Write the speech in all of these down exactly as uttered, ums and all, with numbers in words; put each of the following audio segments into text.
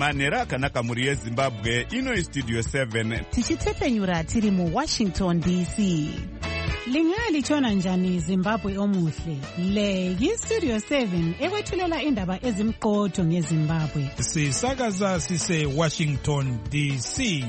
manhero akanaka mhuri yezimbabwe. Ino istudio seven tichitepfenyura tiri muwashington D C. Lingalitshona njani Zimbabwe omuhle? Le yistudio seven ekwethulela indaba ezimqotho ngeZimbabwe. Sisakaza sise Washington D C.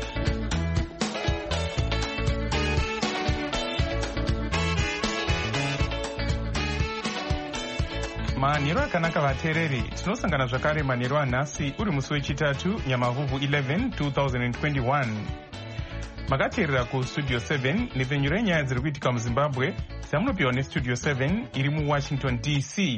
Manhero akanaka vateereri, tinosangana zvakare manhero anhasi uri musi wechitatu Nyamavhuvhu eleven twenty twenty-one. Makateerera kustudio seven nepfenyuro yenyaya dziri kuitika muZimbabwe dzamunopiwa nestudio seven iri muWashington D C.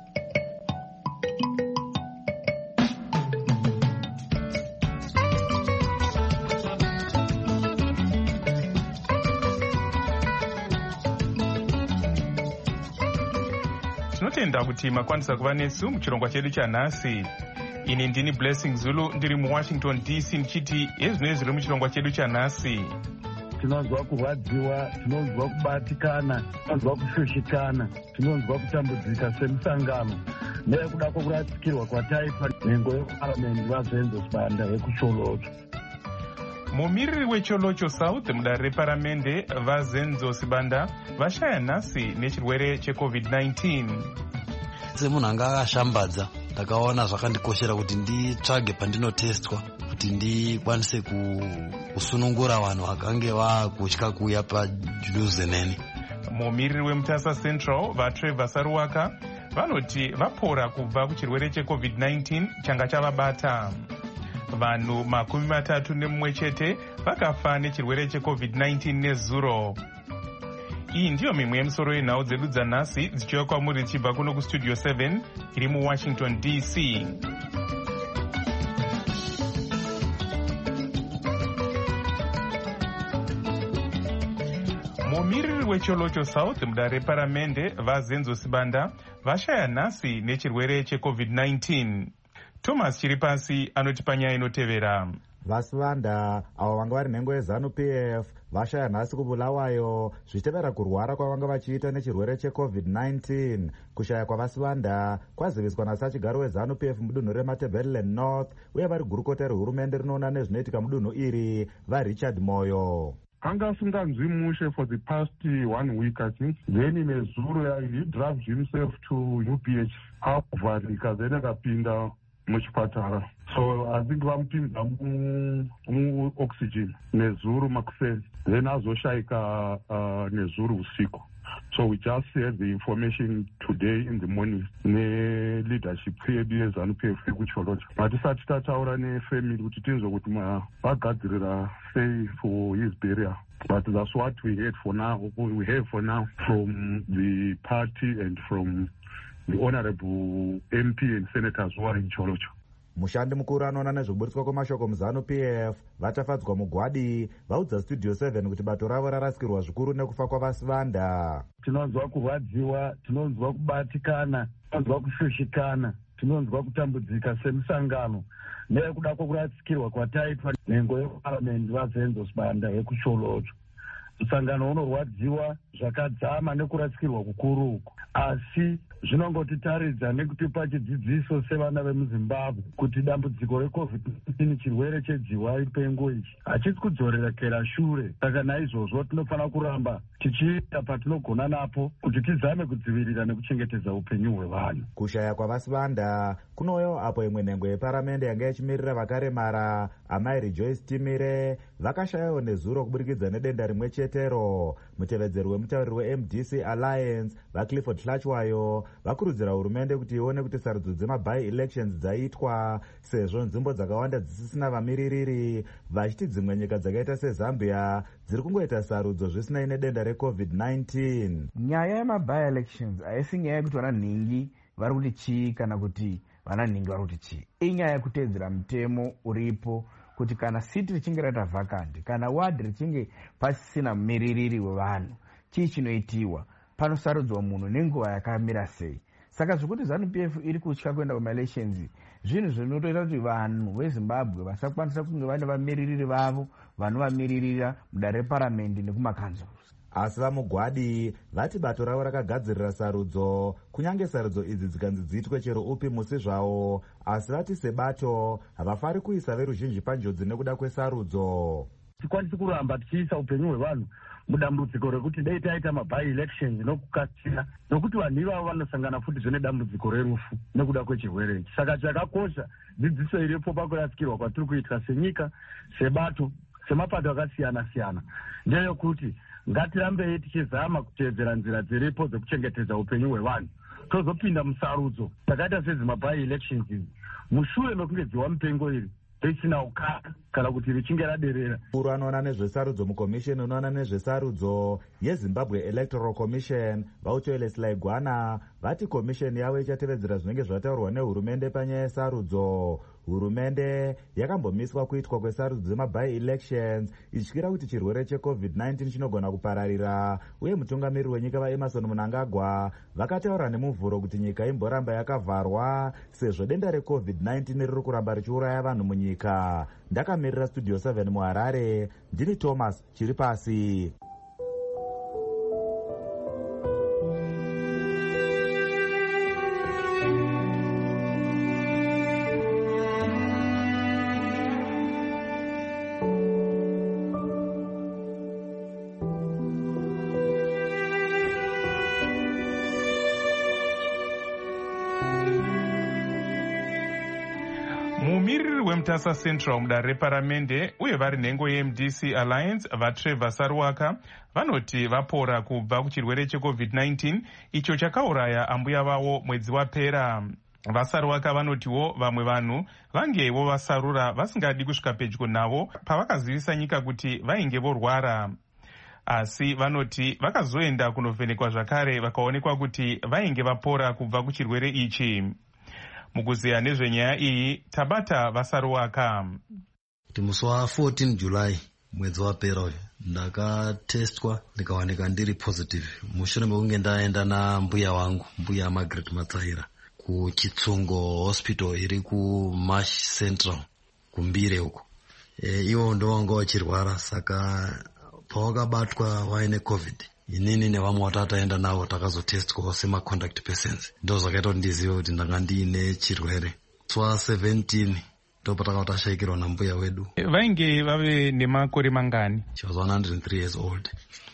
Tinotenda kuti makwanisa kuva nesu muchirongwa chedu chanhasi. Ini ndini Blessing Zulu ndiri muWashington D C ndichiti ezvinoi zviri muchirongwa chedu chanhasi. Tinonzwa kurwadziwa, tinonzwa kubatikana, tinonzwa kushushikana, tinonzwa kutambudzika semusangano nekuda kwokurasikirwa kwataitwa nhengo yeparamendi vazenzo sibanda yekucholocho. Mumiriri wecholocho South mudare reparamende vazenzo sibanda vashaya nhasi nechirwere checovid nineteen. Semunhu anga akashambadza ndakaona zvakandikoshera kuti nditsvage pandinotestwa kuti ndikwanise kusunungura vanhu vakange vakutya kuuya padhuze neni. Mumiriri weMutasa Central vaTrevor Saruwaka vanoti vapora kubva kuchirwere checovid nineteen changa chavabata. Vanhu makumi matatu nemumwe chete vakafa nechirwere checovid nineteen nezuro. Iyi ndiyo mimwe yemisoro yenhau dzedu dzanhasi dzichiuya kwamuri dzichibva kuno kustudio seven iri muWashington D C. Mumiriri wecholocho South mudare reparamende vazenzo sibanda vashaya nhasi nechirwere checovid nineteen. Thomas Chiripasi anoti panyaya inotevera. Vasivanda avo vanga vari nhengo yeZanu P F vashaya nhasi kubulawayo zvichitevera kurwara kwavanga vachiita nechirwere checovid nineteen. Kushaya kwavasivanda kwaziviswa nasachigaro weZanu P F mudunhu reMatabeleland North uye vari gurukota rehurumende rinoona nezvinoitika mudunhu iri vaRichard Moyo. Anga asinganzwi mushe for the past one week I think. Then nezuro he dragged himself to U P H akuvharika then akapinda muchipatara. So I think vamupinza mu oxygen nezuru makuseni then azoshayika uh, nezuru usiku. So we just heard the information today in the morning ne leadership yedu yeZanu P F kucholocha. Matisati tataura nefamily kuti tinzwe kuti vagadzirira sei for his burial. But that's what we heard for now. We heard for now from the party and from the honorable M P and senators who are in Cholocho. Mushandi mukuru anoona nezvoburitswa kwemashoko muZanu P F vatafadzwa mugwadi vaudza studio seven kuti bato ravo rarasikirwa zvikuru nekufa kwavasivanda. Tinonzwa kurwadziwa, tinonzwa kubatikana, tinonzwa kushushikana, tinonzwa kutambudzika semusangano nekuda kwokurasikirwa kwataitwa nhengo yeparamendi vazenzo sibanda yekucholocho. Musangano unorwadziwa zvakadzama nekurasikirwa kukuru uku, asi zvinongotitaridza nekutipa chidzidziso sevana vemuZimbabwe kuti dambudziko recovid nineteen chirwere chedziwa ipengo ichi hachisi kudzorerekera shure. Saka naizvozvo tinofanira kuramba tichiita patinogona napo kuti tizame kudzivirira nekuchengetedza upenyu hwevanhu. Kushaya kwavasivanda kunouya apo imwe nhengo yeparamende yanga ichimirira vakaremara amai Rejoice Timire vakashayawo nezuro kuburikidza nedenda rimwe chetero. Mutevedzeri wemutauriri weM D C Alliance vaClifford Hlachwayo vakurudzira hurumende kuti ione kuti sarudzo dzemaby elections dzaitwa sezvo nzvimbo dzakawanda dzisisina vamiririri, vachiti dzimwe nyika dzakaita seZambia dziri kungoita sarudzo zvisinei nedenda recovid nineteen. Nyaya yemaby elections haisi nyaya yekuti vana nhingi vari kuti chii kana kuti vana nhingi vari kuti chii. Inyaya yekutedzera mutemo uripo kuti kana siti richinge raita vacant kana ward richinge pasisina mumiririri wevanhu chii chinoitiwa, panosarudzwa munhu nenguva yakamira sei. Saka zvekuti ZANU P F iri kutya kuenda kumaelections zvinhu zvinotoita kuti vanhu veZimbabwe vasakwanisa kunge vane vamiririri vavo vanovamiririra mudare reparamendi nekumakanzuru. asi vamugwadi vati bato ravo rakagadzirira sarudzo, kunyange sarudzo idzi dzikanzi dziitwe chero upi musi zvawo, asi vati sebato havafari kuisa veruzhinji panjodzi nekuda kwesarudzo. Tikwanisi kuramba tichiisa upenyu hwevanhu mudambudziko rekuti dai taita mabai elections nokukasira, nokuti vanhu ivavo vanosangana futi nedambudziko rerufu nekuda kwechirwere ichi. Saka chakakosha dzidziso iripo pakurasikirwa kwatiri kuitwa senyika, sebato, semapato akasiyana siyana, ndeyekuti ngatirambei tichizama kuteedzera nzira dziripo dzekuchengetedza upenyu hwevanhu, tozopinda musarudzo takaita sedzimabhai elections idzi mushure mekunge dziwa mupengo iri risina ukaka kana kuti richinge raderera. Mukuru anoona nezvesarudzo mukomisheni unoona nezvesarudzo yeZimbabwe Electoral Commission Vautoile Selaigwana vati komisheni yavo ichatevedzera zvinenge zvataurwa nehurumende panyaya yesarudzo. Hurumende yakambomiswa kuitwa kwesarudzo dzemabhai elections ichityira kuti chirwere checovid nineteen chinogona kupararira, uye mutungamiriri wenyika vaEmerson Mnangagwa vakataura nemuvhuro kuti nyika imboramba yakavharwa sezvo denda recovid nineteen riri kuramba richiuraya vanhu munyika. Ndakamirira studio seven muHarare, ndini Thomas Chiripasi. mumiriri wemutasa central mudare reparamende uye vari nhengo yeM D C Alliance vaTrevor Saruwaka vanoti vapora kubva kuchirwere checovid nineteen icho chakauraya ambuya vavo mwedzi wapera. VaSaruwaka vanotiwo vamwe vanhu vangewo vasarura vasingadi kusvika pedyo navo pavakazivisa nyika kuti vainge vorwara, asi vanoti vakazoenda kunovhenekwa zvakare vakaonekwa kuti vainge vapora kubva kuchirwere ichi. Mukuziya nezvenyaya iyi tabata VaSaruwaka. Kuti musi wa14 July mwedzi wapera uyu ndakatestwa ndikawanika ndiri positive mushure mekunge ndaenda nambuya wangu mbuya Margaret Matsaira kuChitsungo hospital iri kuMash Central kuMbire uko. E, iwo ndo wanga wachirwara, saka pawakabatwa waine covid inini nevamwe watataenda navo takazotestwa semacontact persons, ndo zvakaita kuti ndizive kuti ndanga ndiine chirwere. Twa seventeen ndo patakatashayikirwa nambuya wedu. Vainge vave nemakore mangani? She was one hundred three years old.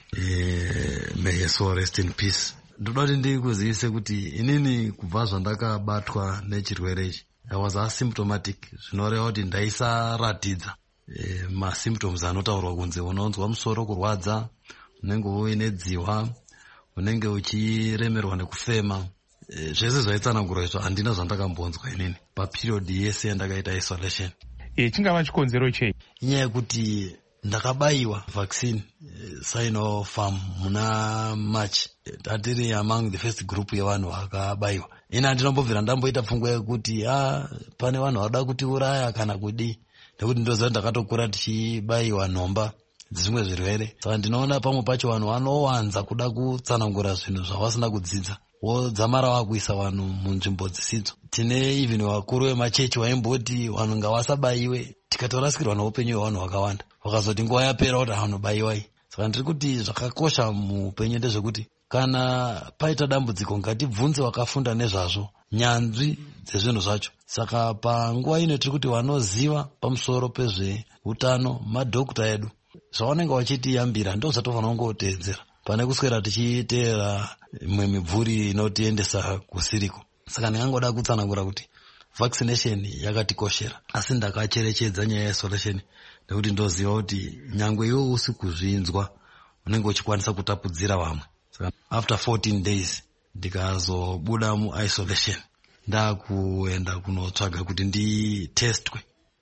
Eh, may her soul rest in peace. Ndoda kuti ndikuzivise kuti inini kubva zvandakabatwa nechirwere ichi I was asymptomatic, zvinoreva kuti ndaisaratidza e, masymptoms anotaurwa kunze unonzwa musoro kurwadza, unenge uine dziwa, unenge uchiremerwa nekufema. E, zvese zvaitsanangurwa izvo handina zvandakambonzwa inini paperiod yese yandakaita isolation. E, chingava chikonzero chei? Inyaya yekuti ndakabayiwa vaccine e, Sinopharm muna March. Tatiri among the first group yevanhu vakabayiwa. Ina ndinombobvira ndamboita pfungwa yekuti ah pane vanhu vada kuti uraya kana kudi, nekuti ndoziva ndakatokura tichibayiwa nhomba dzimwe zvirwere. Saka ndinoona pamwe pacho vanhu vanowanza kuda kutsanangura zvinhu zvavasina kudzidza, wodzamara wakuisa vanhu munzvimbo dzisidzo. Tine even vakuru vemachechi vaimboti vanhu ngavasabayiwe, tikatorasikirwa neupenyu hwevanhu vakawanda, vakazoti nguva yapera kuti vanhu bayiwai. Saka ndiri kuti zvakakosha muupenyu ndezvekuti kana paita dambudziko ngatibvunze vakafunda nezvazvo, nyanzvi dzezvinhu zvacho. Saka panguva ino tiri kuti vanoziva pamusoro pezveutano, madhokota edu, zvavanenge vachitiyambira ndo zvatofanira kungoteedzera pane kuswera tichiteera imwe mibvuri inotiendesa kusiriko. Saka ndingangoda kutsanangura kuti vaccination yakatikoshera, asi ndakacherechedza nyaya yeisolation nekuti ndoziva kuti nyangwe iwe usi kuzvinzwa unenge uchikwanisa kutapudzira vamwe. Saka after fourteen days ndikazobuda muisolation ndakuenda kunotsvaga kuti nditestwe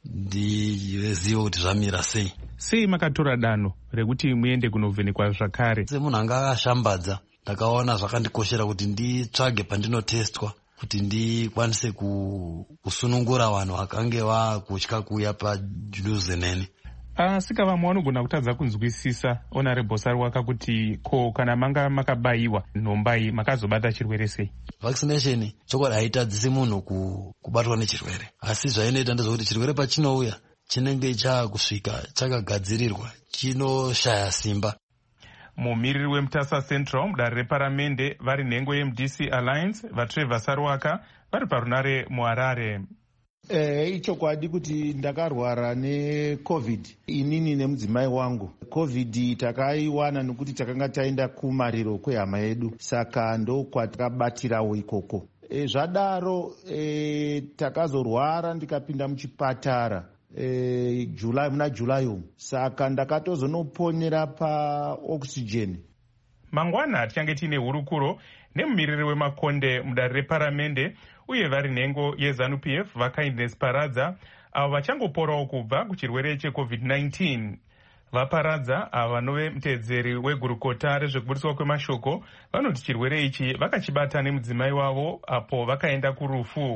ndizive kuti zvamira sei. Sei makatora danho rekuti muende kunovhenekwa zvakare? Semunhu anga akashambadza ndakaona zvakandikoshera kuti nditsvage pandinotestwa kuti ndikwanise kusunungura vanhu vakange vakutya kuuya padhuze neni. Asi vamwe vanogona kutadza kunzwisisa Honorable Saruwaka kuti ko kana manga makabayiwa nhombai makazobata chirwere sei? Vaccination chokwadi haitadzisi munhu kubatwa nechirwere, asi zvainoita ndezvokuti chirwere pachinouya chinenge chakusvika chakagadzirirwa, chinoshaya simba. Mumiriri weMutasa Central mudare reparamende vari nhengo yeM D C Alliance vaTrevor Saruwaka vari parunare muHarare. Eh, ichokwadi kuti ndakarwara necovid inini nemudzimai wangu. Covid takaiwana nekuti takanga taenda kumariro kwehama yedu, saka ndokwatakabatirawo ikoko. E, zvadaro e, takazorwara ndikapinda muchipatara e, July, muna July umu, saka ndakatozonoponera paoxygen. Mangwana tichange tiine hurukuro nemumiriri weMakonde mudare reparamende uye vari nhengo yeZANU-P F vaKindness Paradza avo vachangoporawo kubva kuchirwere checovid nineteen. Vaparadza ava vanove mutedzeri wegurukota rezvekuburiswa kwemashoko vanoti chirwere ichi vakachibata nemudzimai wavo apo vakaenda kurufu.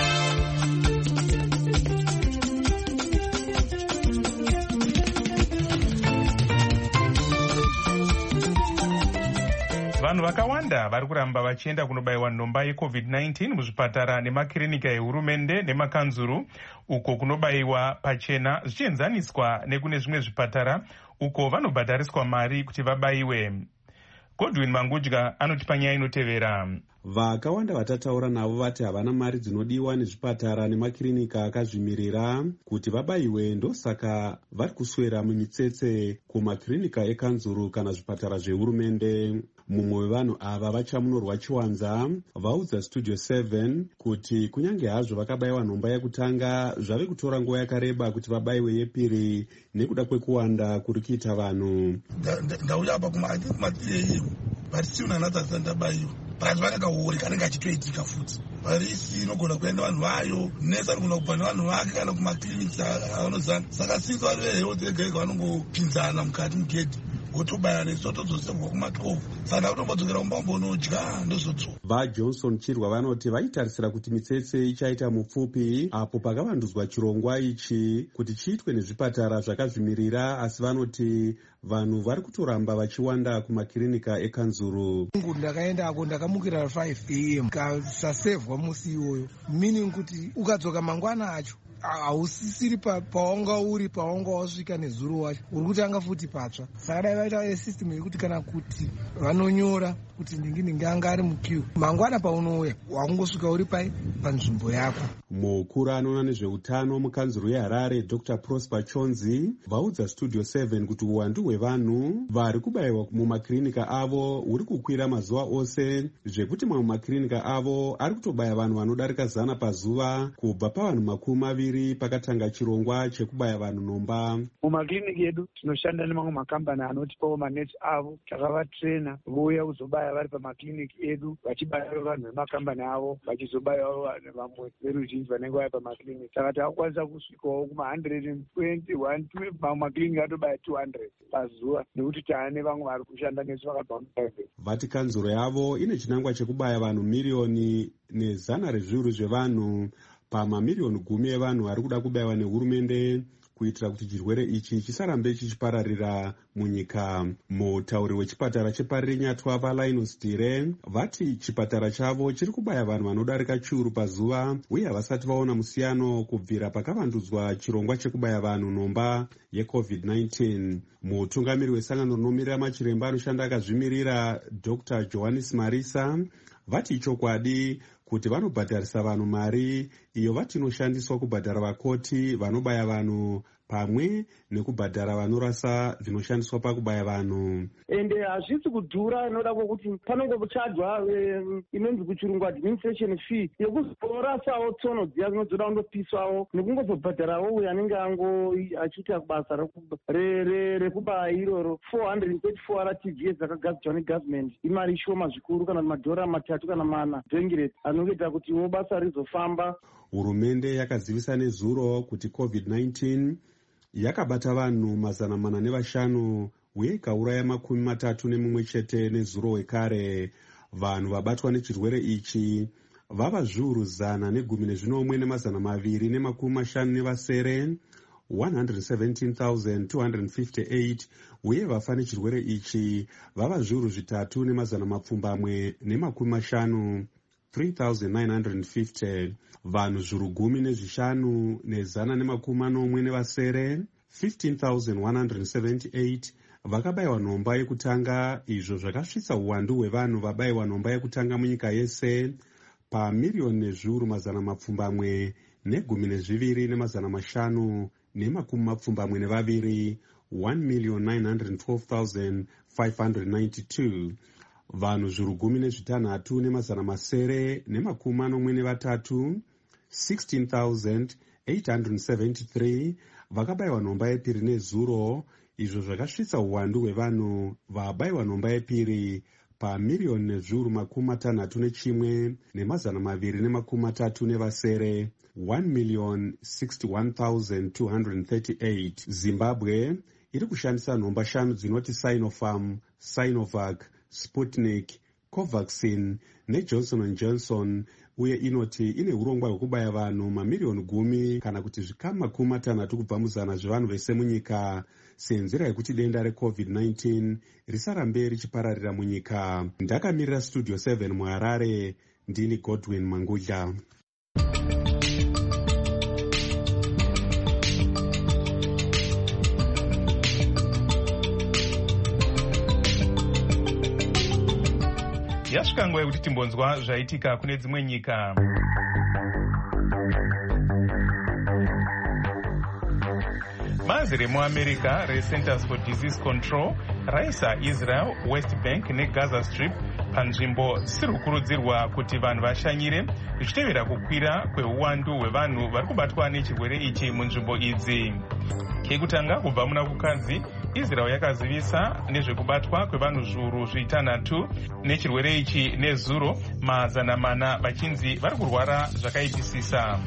Vanhu vakawanda vari kuramba vachienda kunobayiwa nhomba yecovid nineteen muzvipatara nemakirinika ehurumende nemakanzuru, uko kunobayiwa pachena zvichienzaniswa nekune zvimwe zvipatara uko vanobhadhariswa mari kuti vabayiwe. Godwin Mangudya anotipa nyaya inotevera. Vakawanda vatataura navo vati havana mari dzinodiwa nezvipatara nemakirinika akazvimirira kuti vabayiwe, ndosaka vari kuswera mumitsetse kumakirinika ekanzuru kana zvipatara zvehurumende. Mumwe wevanhu ava vachamunorwa Chiwanza vaudza Studio seven kuti kunyange hazvo vakabayiwa nhomba yekutanga zvave kutora nguva yakareba kuti vabayiwe yepiri nekuda kwekuwanda kuri kuita vanhu. Ndauya apa kumakireyo vatisina natsatsa ndabayiwa pasi vakakaori kanenge achitoitika futi varisi inogona kuenda vanhu vayo nesi anogona kupa nevanhu vake kana kumakiriniki avanozana, saka sinzi vari vehealth ega ega vanongopinzana mukati mugedhi wotobaya nesu tozosevwa kumatwovu, saka ndakutombodzokera kumba mbonodya ndozotso. VaJohnson Chirwa vanoti vaitarisira kuti mitsetse ichaita mupfupi apo pakavandudzwa chirongwa ichi kuti chiitwe nezvipatara zvakazvimirira, asi vanoti vanhu vari kutoramba vachiwanda kumakirinika ekanzuru. Ndakaendako ndakamukira five a m kasasevhwa musi iyoyo, meaning kuti ukadzoka mangwana acho hausisiri pawanga uri pawanga wasvika nezuro wacho uri kutanga futi patsva. Saka dai vaita system yekuti kana kuti vanonyora kuti ndingi ndingi anga ari mukiu mangwana paunouya wakungosvika uri pai panzvimbo yako. Mukuru anoona nezveutano mukanzuru yeHarare Doctor Prosper Chonzi vaudza Studio seven kuti uwandu hwevanhu vari kubayiwa mumakirinika avo huri kukwira mazuva ose, zvekuti mamwe makirinika avo ari kutobaya vanhu vanodarika zana pazuva kubva pavanhu makumi maviri pakatanga chirongwa chekubaya vanhu nhomba. Mumakiriniki edu tinoshanda nemamwe makambani anotipawo maneti avo, takavatrena vouya kuzobaya vari pamakiriniki edu vachibayawo vanhu vemakambani avo vachizobayawo vanhu vamwe veruzhinji vanenge vaya pamakiriniki. Saka takakwanisa kusvikawo kuma one twenty one mamwe makiriniki atobaya two hundred pazuva nekuti taane vamwe vari kushanda nesu vakabva muprivate. Vati kanzuro yavo ine chinangwa chekubaya vanhu miriyoni nezana rezviuru zvevanhu pamamiliyoni gumi evanhu ari kuda kubayiwa nehurumende kuitira kuti chirwere ichi chisarambe chichipararira munyika. Mutauri wechipatara cheparirenyatwa vaLinus Dire vati chipatara chavo chiri kubaya vanhu vanodarika chiuru pazuva uye havasati vaona musiyano kubvira pakavandudzwa chirongwa chekubaya vanhu nhomba yecovid nineteen. Mutungamiri wesangano rinomirira machiremba anoshanda akazvimirira Doctor Johannes Marisa vati ichokwadi kuti vanobhadharisa vanhu mari iyo vati inoshandiswa kubhadhara vakoti vanobaya vanhu pamwe nekubhadhara vanorasa zvinoshandiswa pakubaya vanhu. Ende hazvisi kudhura, inoda kwokuti panongochadzwa inonzi kuchirungu administration fee yekuzorasawo tsono dziya dzinozoda kundopiswawo nekungozobhadharawo uyo anenge ango achiita basa rekubaya iroro four hundred thirty-four R T G S dzakagadzirwa negovernment. Imari shoma zvikuru, kana madhora matatu kana mana dzengereti anoita kuti wo basa rizofamba. Hurumende yakazivisa nezuro kuti covid nineteen yakabata vanhu mazana mana nevashanu uye ikauraya makumi matatu nemumwe chete nezuro wekare. Vanhu vabatwa nechirwere ichi vava zviuru zana negumi nezvinomwe nemazana maviri nemakumi mashanu nevasere one hundred seventeen thousand two hundred fifty-eight uye vafa nechirwere ichi vava zviuru zvitatu nemazana mapfumbamwe nemakumi mashanu three thousand nine hundred fifty. Vanhu zviuru gumi nezvishanu nezana nemakumi manomwe nevasere fifteen thousand one hundred seventy-eight vakabayiwa nhomba yekutanga, izvo zvakasvitsa uwandu hwevanhu vabayiwa nhomba yekutanga munyika yese pamiriyoni nezviuru mazana mapfumbamwe negumi nezviviri nemazana mashanu nemakumi mapfumbamwe nevaviri, one million nine hundred twelve thousand five hundred ninety-two. Vanhu zviuru gumi nezvitanhatu nemazana masere nemakumi manomwe nevatatu, sixteen thousand eight hundred seventy-three, vakabayiwa nhomba yepiri nezuro, izvo zvakasvitsa uwandu hwevanhu vabayiwa nhomba yepiri pamiriyoni nezviuru makumi matanhatu nechimwe nemazana maviri nemakumi matatu nevasere, one million sixty-one thousand two hundred thirty-eight. Zimbabwe iri kushandisa nhomba shanu dzinoti Sinopharm, Sinovac, Sputnik, Covaxin neJohnson and Johnson, uye inoti ine urongwa hwekubaya vanhu mamiriyoni gumi kana kuti zvikamu makumi matanhatu kubva muzana zvevanhu vese munyika senzira yekuti denda recovid nineteen risarambe richipararira munyika. Ndakamirira Studio seven muHarare, ndini Godwin Mangudla. Yasvika nguva yekuti timbonzwa zvaitika kune dzimwe nyika. Bazi remuAmerica reCenters for Disease Control raisa Israel, West Bank neGaza Strip panzvimbo dzisiri kukurudzirwa kuti vanhu vashanyire, zvichitevera kukwira kweuwandu hwevanhu vari kubatwa nechirwere ichi munzvimbo idzi. Kekutanga kubva muna kukadzi, Israel yakazivisa nezvekubatwa kwevanhu zviuru zvitanhatu nechirwere ichi nezuro, mazana mana vachinzi vari kurwara zvakaipisisa.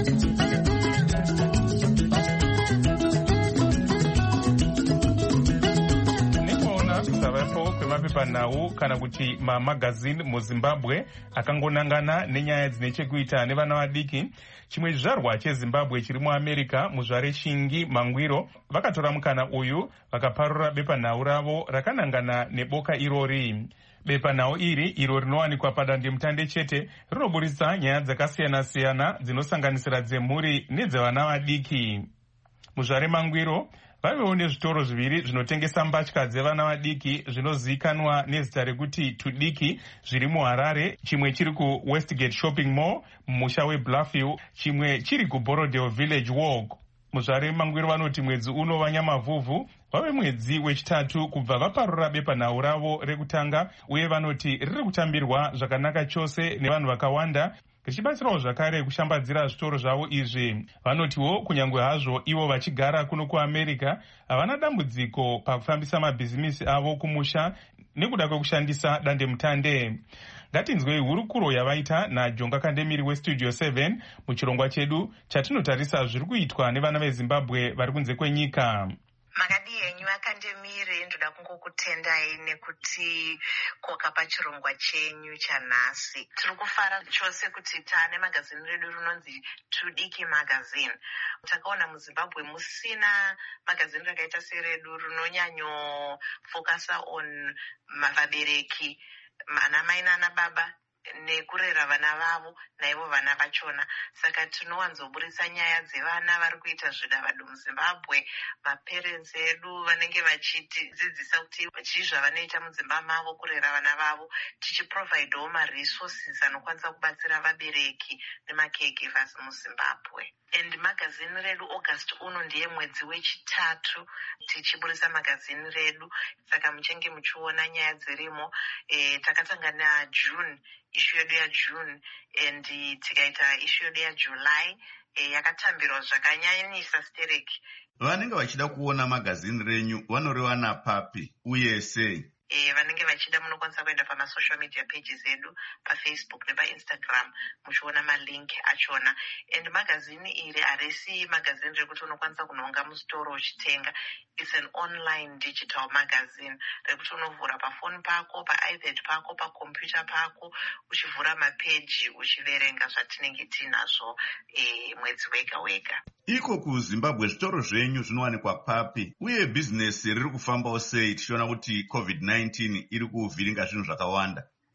Kusavapo kwemapepanhau kana kuti mamagazini muZimbabwe akangonangana nenyaya dzine chekuita nevana vadiki, chimwe zvizvarwa cheZimbabwe chiri muAmerica, muzvare Shingi Mangwiro, vakatora mukana uyu vakaparura bepanhau ravo rakanangana neboka irori. Bepanhau iri, iro rinowanikwa padandemutande chete, rinoburitsa nyaya dzakasiyana-siyana dzinosanganisira dzemhuri nedzevana vadiki. Muzvare Mangwiro vavewo nezvitoro zviviri zvinotengesa mbatya dzevana vadiki zvinozivikanwa nezita rekuti Tudiki zviri muHarare, chimwe chiri kuWestgate Shopping Mall mumusha weBluffville, chimwe chiri kuBorodale Village Walk. Muzvare Mangwiro vanoti mwedzi uno vanyamavhuvhu vave mwedzi wechitatu kubva vaparura bepanhau ravo rekutanga, uye vanoti riri kutambirwa zvakanaka chose nevanhu vakawanda, richibatsirawo zvakare kushambadzira zvitoro zvavo izvi. Vanotiwo kunyange hazvo ivo vachigara kuno kuAmerica havana dambudziko pakufambisa mabhizimisi avo kumusha nekuda kwekushandisa dandemutande. Ngatinzwei hurukuro yavaita naJonga Kandemiri weStudio seven muchirongwa chedu chatinotarisa zviri kuitwa nevana veZimbabwe vari kunze kwenyika. Makadi henyu Akandemiri, ndoda kungokutendai nekuti koka pachirongwa chenyu chanhasi. Tiri kufara chose kuti taane magazini redu rinonzi Tudiki magazine. Takaona muZimbabwe musina magazini rakaita seredu rinonyanyo focasa on vabereki, anamai nana baba nekurera vana vavo naivo vana vachona. Saka tinowanzoburitsa nyaya dzevana vari kuita zvidavado muZimbabwe, maparents edu vanenge vachitidzidzisa kuti chii zvavanoita mudzimba mavo kurera vana vavo, tichiprovaidawo maresources anokwanisa kubatsira vabereki nemacaregivers muZimbabwe. And magazini redu August uno ndiye mwedzi wechitatu tichiburisa magazini redu, saka muchenge muchiona nyaya dzirimo. E, takatanga naJune, issue yedu yaJune, and tikaita issue yedu yaJuly e, yakatambirwa zvakanyanyisa stereki. Vanenge vachida kuona magazini renyu vanoriwana papi uye sei? E, vanenge vachida munokwanisa kuenda pamasocial media pages edu paFacebook nepaInstagram muchiona malinki achona. And magazini iri harisi magazini rekuti unokwanisa kunonga musitoro uchitenga. It's an online digital magazine rekuti unovhura pafoni pako, paiPad pako, pakompyuta pako, uchivhura mapeji uchiverenga zvatinenge tinazvo e, mwedzi wega wega. Iko kuZimbabwe zvitoro zvenyu zvinowanikwa papi uye bhizinesi riri kufambawo sei tichiona kuti covid nineteen iri kuvhiringa zvinhu zvakawanda?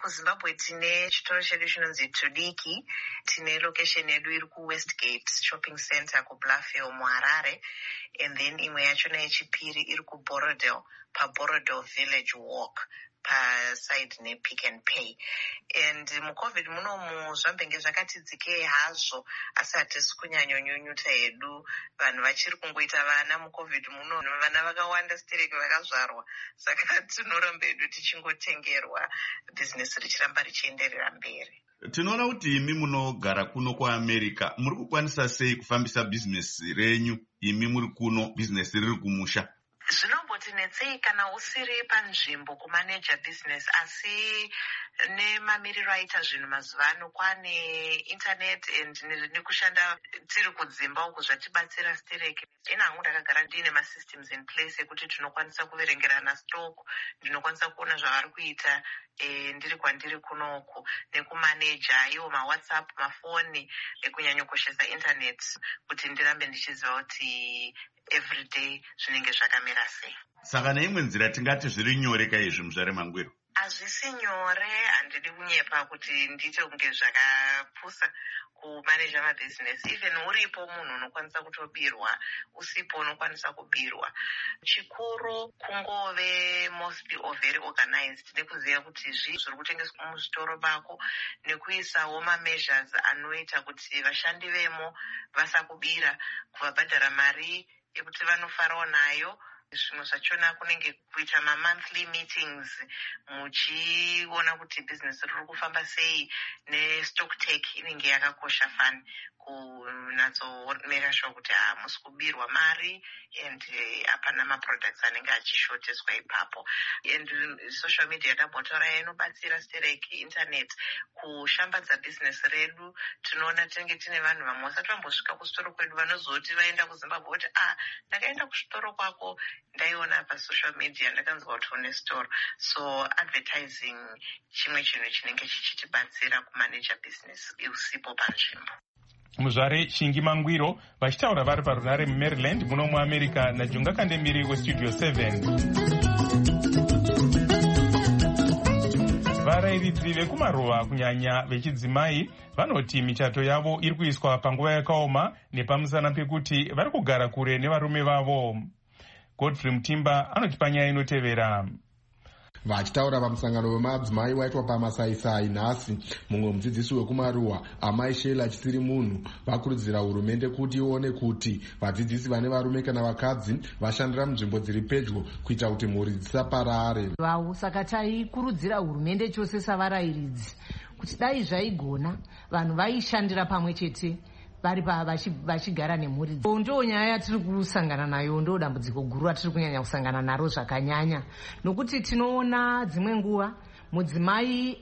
kuzimbabwe tine chitoro chedu chinonzi Tudiki, tine location yedu iri kuwestgate shopping center kubluffhill muharare, and then imwe yachona yechipiri iri kuborodale paborodale village walk paside nepick and pay. And mucovid munomu zvambenge zvakati dzikei hazvo, asi hatisi kunyanyonyunyuta hedu, vanhu vachiri kungoita vana mucovid muno, vana vakawanda stereki vakazvarwa, saka tinoramba hedu tichingotengerwa, bhizinesi richiramba richienderera mberi. Tinoona kuti imi munogara kuno kuAmerica, muri kukwanisa sei kufambisa bhizinesi renyu imi muri kuno, bhizinesi riri kumusha? Zvinombotinetsei kana usiri panzvimbo kumaneja business, asi nemamiriro aita zvinhu mazuva ano kwane internet and nekushanda tiri kudzimba uku zvatibatsira stereki. Ina hangu ndakagara ndine masystems in place ekuti tinokwanisa kuverengerana stock, ndinokwanisa kuona zvavari kuita e, ndiri kwandiri kunoku, nekumaneja iwo mawhatsapp, mafoni, ekunyanyokoshesa internet kuti ndirambe ndichiziva kuti everyday zvinenge zvakamira sei. Saka neimwe nzira tingati zviri nyore kaizvi muzvare mangwiro? Hazvisi nyore, handidi kunyepa kuti ndite kunge zvakapusa kumaneja mabhizinesi. Even uripo munhu unokwanisa kutobirwa, usipo unokwanisa kubirwa. Chikuru kungove mostly or very organized, nekuziva kuti zvi zviri kutengeswa muzvitoro bako, nekuisawo ma-measures anoita kuti vashandi vemo vasakubira, kuvabhadhara mari yekuti vanofarawo nayo. Zvimwe zvachona kunenge kuita ma-monthly meetings muchiona kuti business riri kufamba sei, nestock take inenge yakakosha fani kunatsomeka sure kuti hamusi kubirwa mari and hapana uh, maproducts anenge achishoteswa ipapo. And social media yadabotora inobatsira stereki, internet, kushambadza business redu. Tinoona tinenge tine vanhu vamwe vasati vambosvika kusitoro kwedu vanozoti vaenda kuZimbabwe kuti ah, ndakaenda kusitoro kwako, ndaiona pasocial media, ndakanzwa kuti une store. So advertising chimwe chinhu chinenge chichitibatsira kumaneja business usipo panzvimbo. Muzvare Shingi Mangwiro vachitaura vari parunare muMaryland muno muAmerica naJunga Kandemiri weStudio seven. Varairidzi vekumaruva kunyanya vechidzimai vanoti michato yavo iri kuiswa panguva yakaoma nepamusana pekuti vari kugara kure nevarume vavo. Godfrey Mutimba anotipa nyaya inotevera. Vachitaura pamusangano wemadzimai waitwa pamasaisai nhasi, mumwe mudzidzisi wekumaruwa amai Sheila Chisiri munhu vakurudzira hurumende kuti ione kuti vadzidzisi vane varume kana vakadzi vashandira munzvimbo dziri pedyo kuita kuti mhuri dzisaparare. Vau saka taikurudzira hurumende chose savarairidzi kuti dai zvaigona vanhu vaishandira pamwe chete vari vachigara nemhuri. Ndo nyaya yatiri kusangana nayo, ndo dambudziko guru ratiri kunyanya kusangana naro zvakanyanya, nokuti tinoona dzimwe nguva mudzimai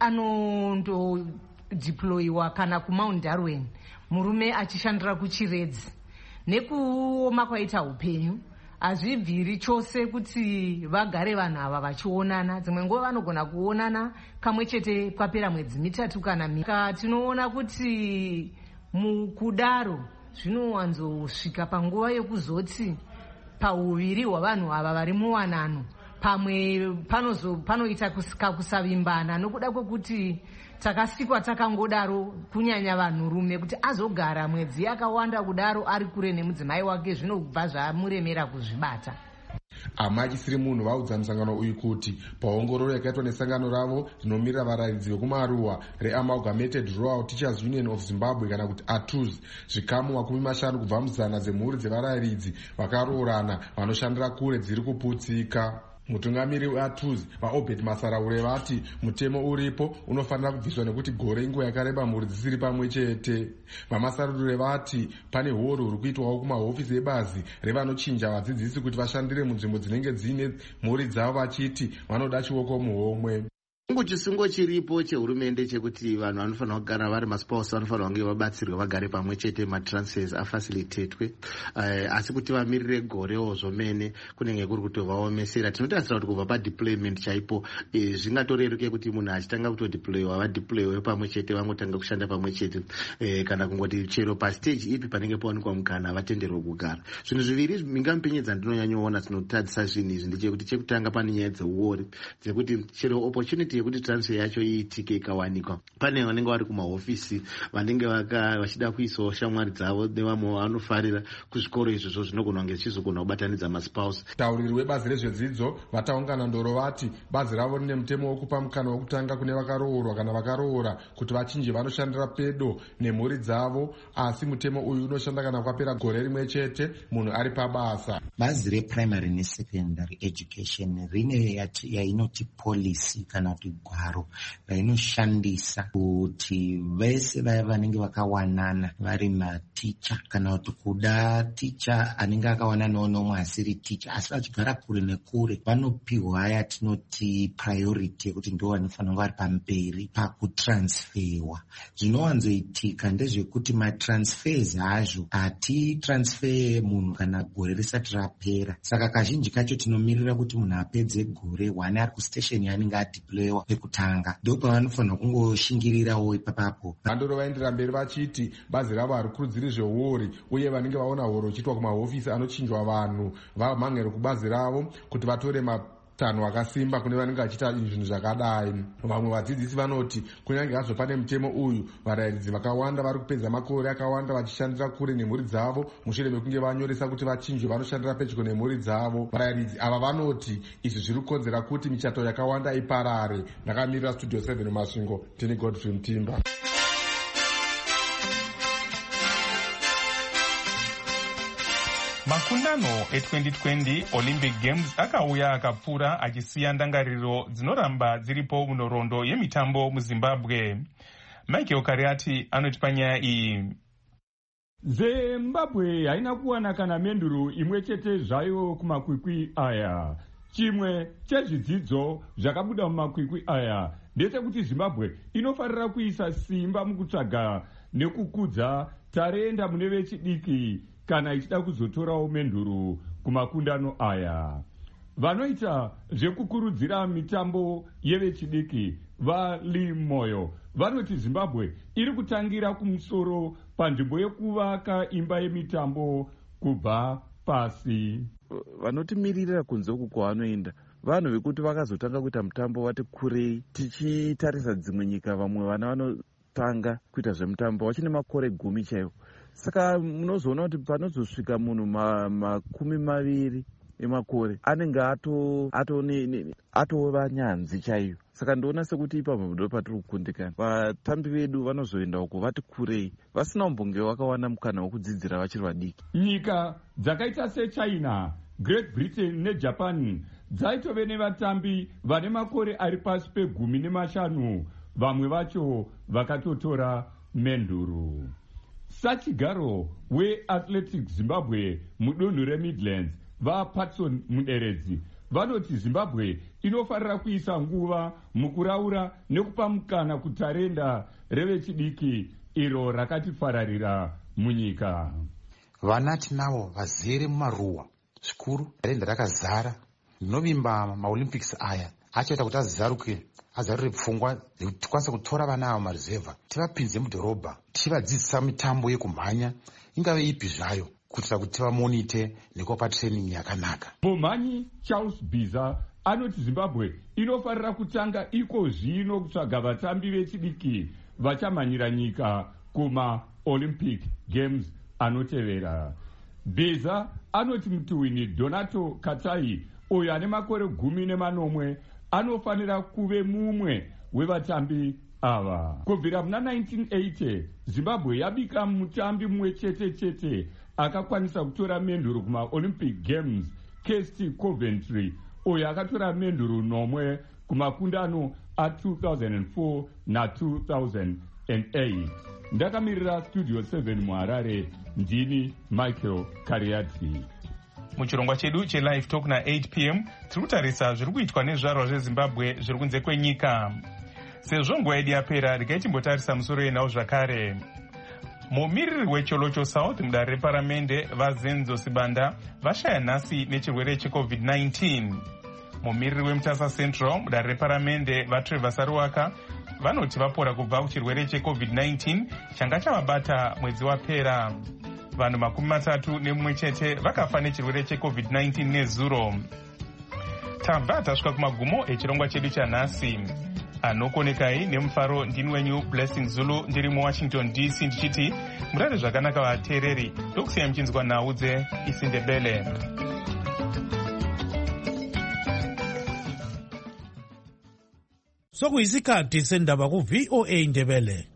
anondodeployiwa kana kuMount Darwin, murume achishandira kuChiredzi. Nekuoma kwaita upenyu hazvibviri chose kuti vagare vanhu ava vachionana. Dzimwe nguva vanogona kuonana kamwe chete kwapera mwedzi mitatu kana mika. Tinoona kuti mukudaro zvinowanzosvika panguva yekuzoti pauviri hwavanhu ava vari muwanano pamwe panozo panoita kakusavimbana nokuda kwekuti takasikwa takangodaro, kunyanya vanhurume kuti azogara mwedzi yakawanda kudaro ari kure nemudzimai wake zvinobva zvamuremera kuzvibata. Amai Chisiri munhu vaudza musangano uyu kuti paongororo yakaitwa nesangano ravo rinomirira varairidzi vekumaruwa reAmalgamated Rural Teachers Union of Zimbabwe kana kuti A T U Z, zvikamu makumi mashanu kubva muzana dzemhuri dzevarairidzi vakaroorana vanoshandira kure dziri kuputsika. Mutungamiri weA T U Z vaObed Masaraure vati mutemo uripo unofanira kubviswa nekuti gore inguva yakareba mhuri dzisiri pamwe chete. Vamasarure vati pane horo huri kuitwawo kumahofisi ebazi revanochinja vadzidzisi kuti vashandire munzvimbo dzinenge dziine mhuri dzavo vachiti vanoda chioko muhomwe. Chungu chisungo chiripo chehurumende chekuti vanhu vanofanira kugara vari maspouse vanofanira kunge vabatsirwa vagare pamwe chete, matransfers afacilitatwe, uh, asi kuti vamirire gorewo zvomene kunenge kuri kutovaomesera. Tinotarisira kuti kubva padeployment chaipo eh, zvingatorereke kuti munhu achitanga kutodeployiwa vadeployiwe pamwe chete, vangotanga kushanda pamwe chete, eh, kana kungoti chero pastage ipi panenge pawanikwa mukana vatenderwe kugara. Zvinhu zviviri mingamupenyedza ndinonyanyoona dzinotadzisa zvinhu izvi ndechekuti chekutanga pane nyaya dzeuori dzekuti chero opportunity priority yekuti transfer yacho iitike ikawanikwa. Pane vanenge vari kumahofisi vanenge vachida kuisawo shamwari dzavo nevamwe vanofarira kuzvikoro izvozvo zvinogona kunge zvichizogona kubatanidza maspouse. Tauriri webazi rezvedzidzo vataungana ndoro vati bazi ravo rine mutemo wokupa mukana wokutanga kune vakaroorwa kana vakaroora kuti vachinje vanoshandira pedo nemhuri dzavo, asi mutemo uyu unoshanda kana kwapera gore rimwe chete munhu ari pabasa. Bazi reprimary nesecondary education rine yainoti policy kana kuti gwaro rainoshandisa kuti vese vaya vanenge vakawanana vari maticha kana kuti kuda ticha anenge akawananawo nomwe asiri ticha asi vachigara kure nekure vanopiwa haya tinoti priority yekuti ndo vanofanira vari pamberi pakutransferwa. Zvinowanzoitika ndezvekuti matransfers azvo hatitransfer munhu kana gore risati rapera, saka kazhinji kacho tinomirira kuti munhu apedze gore one ari kustation yaanenge adeployiwa pekutanga, ndopavanofanira kungoshingirirawo ipapapo. Vandoro vaendera mberi vachiti bazi ravo harikurudziri zvehori uye vanenge vaona horo ichiitwa kumahofisi anochinjwa vanhu vamhangere kubazi ravo kuti vatore matanho akasimba kune vanenge vachiita zvinhu zvakadai. Vamwe vadzidzisi vanoti kunyange hazvo pane mutemo uyu, varairidzi vakawanda vari kupedza makore akawanda vachishandira kure nemhuri dzavo mushure mekunge vanyoresa kuti vachinjwe vanoshandira pedyo nemhuri dzavo. Varairidzi ava vanoti izvi zviri kukonzera kuti michato yakawanda iparare. Ndakamirira studio seven Masvingo, tini Godfrey Mutimba. Makundano e-twenty twenty Olympic Games akauya akapfuura achisiya ndangariro dzinoramba dziripo munhoroondo yemitambo muZimbabwe. Michael Kariati anoti panyaya iyi. Zimbabwe haina kuwana kana menduru imwe chete zvayo kumakwikwi aya. Chimwe chezvidzidzo zvakabuda mumakwikwi aya ndechekuti Zimbabwe inofarira kuisa simba mukutsvaga nekukudza tarenda mune vechidiki kana ichida kuzotorawo menduru kumakundano aya. Vanoita zvekukurudzira mitambo yevechidiki vaLimoyo vanoti Zimbabwe iri kutangira kumusoro panzvimbo yekuvaka imba yemitambo kubva pasi. Vanotimirira kunze uku kwavanoenda vanhu vekuti vakazotanga kuita mutambo wati kurei, tichitarisa dzimwe nyika vamwe vana vanotanga kuita zvemitambo vachine makore gumi chaiwo. Saka munozoona kuti panozosvika munhu makumi maviri emakore anenge ato ato atova nyanzi chaiyo. Saka ndoona sekuti ipapo ndo patiri kukundikana. Vatambi vedu vanozoenda uko vati kurei vasina umbonge wakawana mukana wekudzidzira vachiri vadiki. Nyika dzakaita seChina, Great Britain neJapan dzaitove nevatambi vane makore ari pasi pegumi nemashanu, vamwe vacho vakatotora menduru. Sachigaro weAthletic Zimbabwe mudunhu reMidlands vaPatson Muderedzi vanoti Zimbabwe inofarira kuisa nguva mukuraura nekupa mukana kutarenda revechidiki iro rakatifararira munyika. Vana tinavo vazere mumaruwa zvikuru, tarenda rakazara. Ndinovimba maOlympics aya achaita kuti azaruke azarure pfungwa kuti tikwanise kutora vana ava marizevha tivapinze mudhorobha tichivadzidzisa mitambo yekumhanya ingave ipi zvayo kuitira kuti tivamonite nekupa training yakanaka. Mumhanyi Charles Biza anoti Zimbabwe inofarira kutanga iko zvino kutsvaga vatambi vechidiki vachamhanyira nyika kumaOlympic Games anotevera. Biza anoti mutuwini Donato Katai uyo ane makore gumi nemanomwe anofanira kuve mumwe wevatambi ava. Kubvira muna nineteen eighty Zimbabwe yabika mutambi mumwe chete chete akakwanisa kutora menduru kumaOlympic Games, Kirsty Coventry uyo akatora menduru nomwe kumakundano a two thousand four na two thousand eight. Ndakamirira Studio seven muHarare, ndini Michael Kariati. Muchirongwa chedu cheLive Talk na eight p m tiri kutarisa zviri kuitwa nezvarwa zveZimbabwe zviri kunze kwenyika. Sezvo nguva yedu yapera, regai timbotarisa musoro yenhau zvakare. Mumiriri weCholocho South mudare reparamende vaZenzo Sibanda vashaya nhasi nechirwere cheCovid nineteen. Mumiriri weMutasa Central mudare reparamende vaTrevor Saruwaka vanoti vapora kubva kuchirwere cheCovid nineteen changa chavabata mwedzi wapera. Vanhu makumi matatu nemumwe chete vakafa nechirwere cheCovid nineteen nezuro. Tabva tasvika kumagumo echirongwa chedu chanhasi. anokonekai nemufaro ndini wenyu Blessing Zulu ndiri muWashington D C ndichiti murare zvakanaka vateereri ndokusiya muchinzwa nhau dzeIsiNdebele. Sokuyisikhathi sendaba ku V O A Ndebele.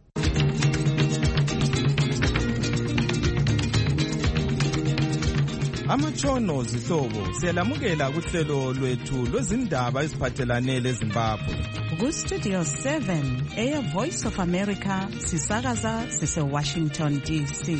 Amatshono zihlobo siyalamukela kuhlelo lwethu lwezindaba eziphathelane leZimbabwe. Ku Studio seven Air Voice of America sisakaza sise Washington D C.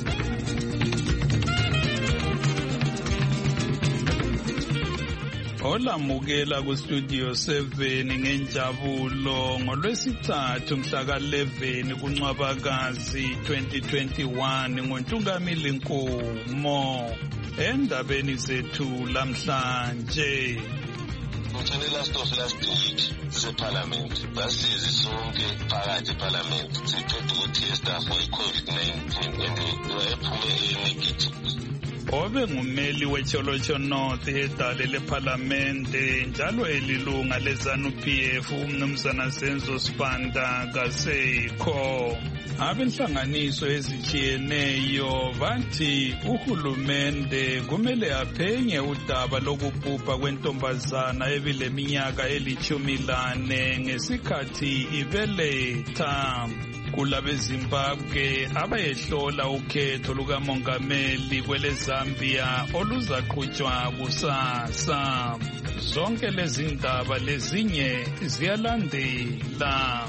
Olamukela ku Studio seven ngenjabulo ngolwesithathu mhla ka eleven kuNcwabakazi twenty twenty-one ngoNtungamili Nkomo. Endabeni zethu lamhlanje Ngithole last of last week seParliament basize sonke phakathi eParliament siqeda ukutesta for iCovid nineteen and wayephume enegative. Obe ngumeli weCholocho North edale leParlamente njalo elilunga leZANU-P F umnumzana Senzo Sibanda kasekho. Abenhlanganiso ezitshiyeneyo bathi uhulumende kumele aphenye udaba lokubhubha kwentombazana ebileminyaka elithumi lane ngesikhathi ibeletha. KulabeZimbabwe abayehlola ukhetho lukamongameli kweleZambia oluzaqhutshwa kusasa. Zonke lezi ndaba lezinye ziyalandela.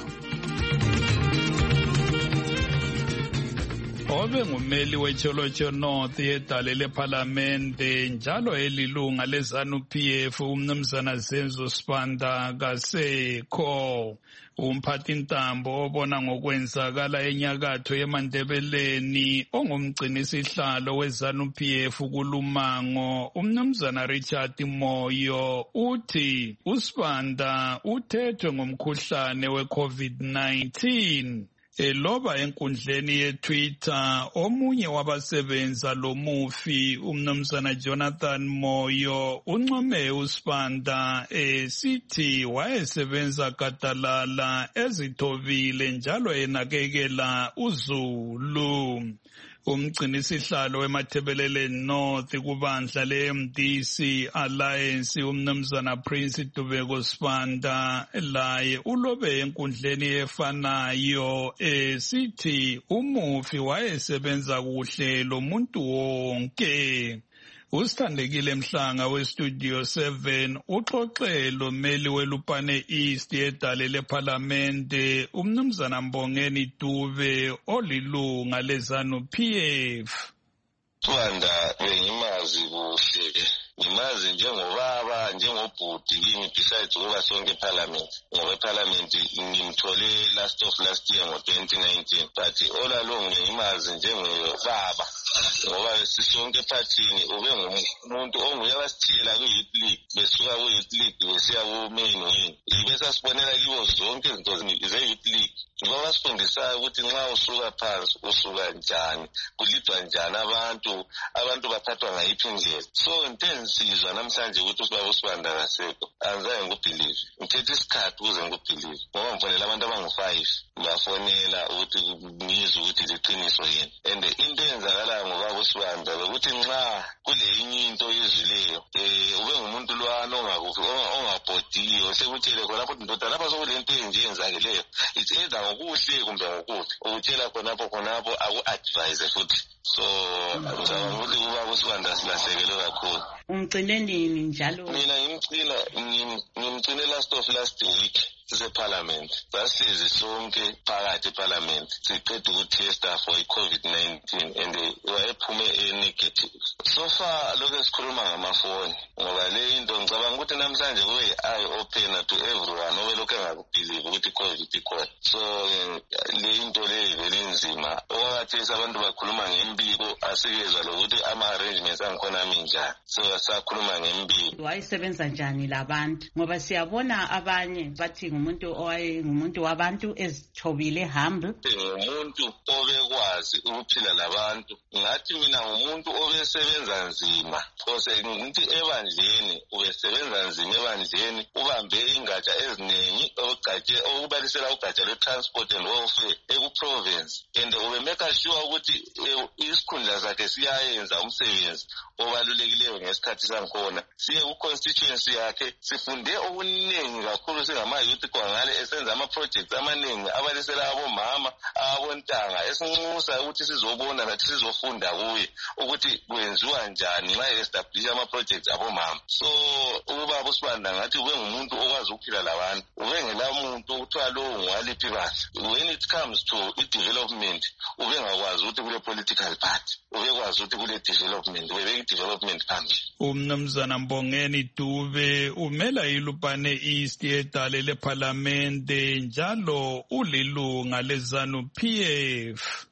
Obe ngumeli weCholocho North edale leParlamente njalo elilunga leZANU-P F umnumzana Senzo Sibanda kasekho. Umphathintambo obona ngokwenzakala enyakatho yeMandebeleni ongumgcinisihlalo weZANU-P F kulumango umnumzana Richard Moyo uthi uSibanda uthethwe ngomkhuhlane weCovid nineteen. Eloba enkundleni yeTwitter omunye wabasebenza lomufi umnumzana Jonathan Moyo uncome uSibanda esithi wayesebenza gadalala ezithobile njalo enakekela uZulu. Umgcinisihlalo weMathebeleleni North kubandla le-M D C Alliance umnumzana Prince Dubeko Sibanda laye ulobe enkundleni efanayo esithi umufi wayesebenza kuhle lomuntu wonke. Usithandekile Mhlanga weStudio seven uxoxe lomeli weLupane East edale leParlamente umnumzana Mbongeni Dube olilunga leZANU-P F. Sibanda bengimazi kuhle ngimazi njengobaba njengobhudi kimi besides ukuba sonke eParliament ngoba eParliament ngimthole last of last year ngo twenty nineteen but all along ngimazi njengobaba ngoba sisonke ephathini ube ngumuntu onguye abasithela ku-youth league besuka ku-youth league besiya ku-main wing ibesa sibonela kibo zonke izinto ze-youth league ngoba basifundisayo ukuthi nxa usuka phansi usuka njani kulidwa njani abantu abantu baphathwa ngayiphi indlela. So intensizwa namhlanje ukuthi usibaba uSibanda kasekho angizaye ngikubhilive ngithethe isikhathi ukuze ngikubhilive ngoba ngifonela abantu abangu-five bafonela ukuthi ngizwe ukuthi liqiniso yini and into eyenzakalayo ngobaba uSibanda bekuthi nxa kule inye into yezileyo um ube ngumuntu lwana ongabhodiyo sekutshele khonapho ukuthi ndoda lapha sokule nto enje eyenzakeleyo it's either ngokuhle kumbe ngokubi ukutshela khonapho khonapho aku-advise futhi. So ngicabanga ukuthi ubaba uSibanda silahlekelwe kakhulu. Umgcine nini njalo? Mina ngimgcina ngimgcine last of last week seParliament. Sasize sonke phakathi eParliament siqeda ukuthesta for iCovid nineteen and wayephume enegative. So far lokho esikhuluma ngamafoni ngoba le into ngicabanga ukuthi namhlanje kube eye opener to everyone obelokhu engakubhilive ukuthi iCovid ikhona. So le into le vele nzima okwathi abantu bakhuluma ngembiko asikezwa lokuthi ama-arrangements angikhona minjani. So sakhuluma ngembiko wayesebenza njani labantu ngoba siyabona abanye bathi ngumuntu owayengumuntu wabantu ezithobile humble. Ngumuntu obekwazi ukuphila labantu. Ngathi mina ngumuntu obesebenza nzima. Because ngithi ebandleni ubesebenza nzima ebandleni ubambe ingatsha eziningi ogatshe okubalisela ugatsha lwe-transport and welfare eku-province. And ubemeka sure ukuthi isikhundla sakhe siyayenza umsebenzi obalulekileyo ngesikhathi sankhona. Siye ku-constituency yakhe sifunde okuningi kakhulu singama-youth kwangale esenza ama-projects amaningi abalisela abomama abontanga esinxusa ukuthi sizobona nathi sizofunda kuye ukuthi kwenziwa njani nxa e-establish ama-projects abomama. So ubaba uSibanda ngathi ube ngumuntu okwazi ukuphila labantu, ube ngela muntu okuthiwa lowo ngwaliphi bahle. When it comes to i-development ube ngakwazi ukuthi kule political party, ubekwazi ukuthi kule development, ubebeka i-development phambili. Umnumzana Mbongeni Dube umela iLupane East yedale leParlamente njalo ulilunga leZANU-P F.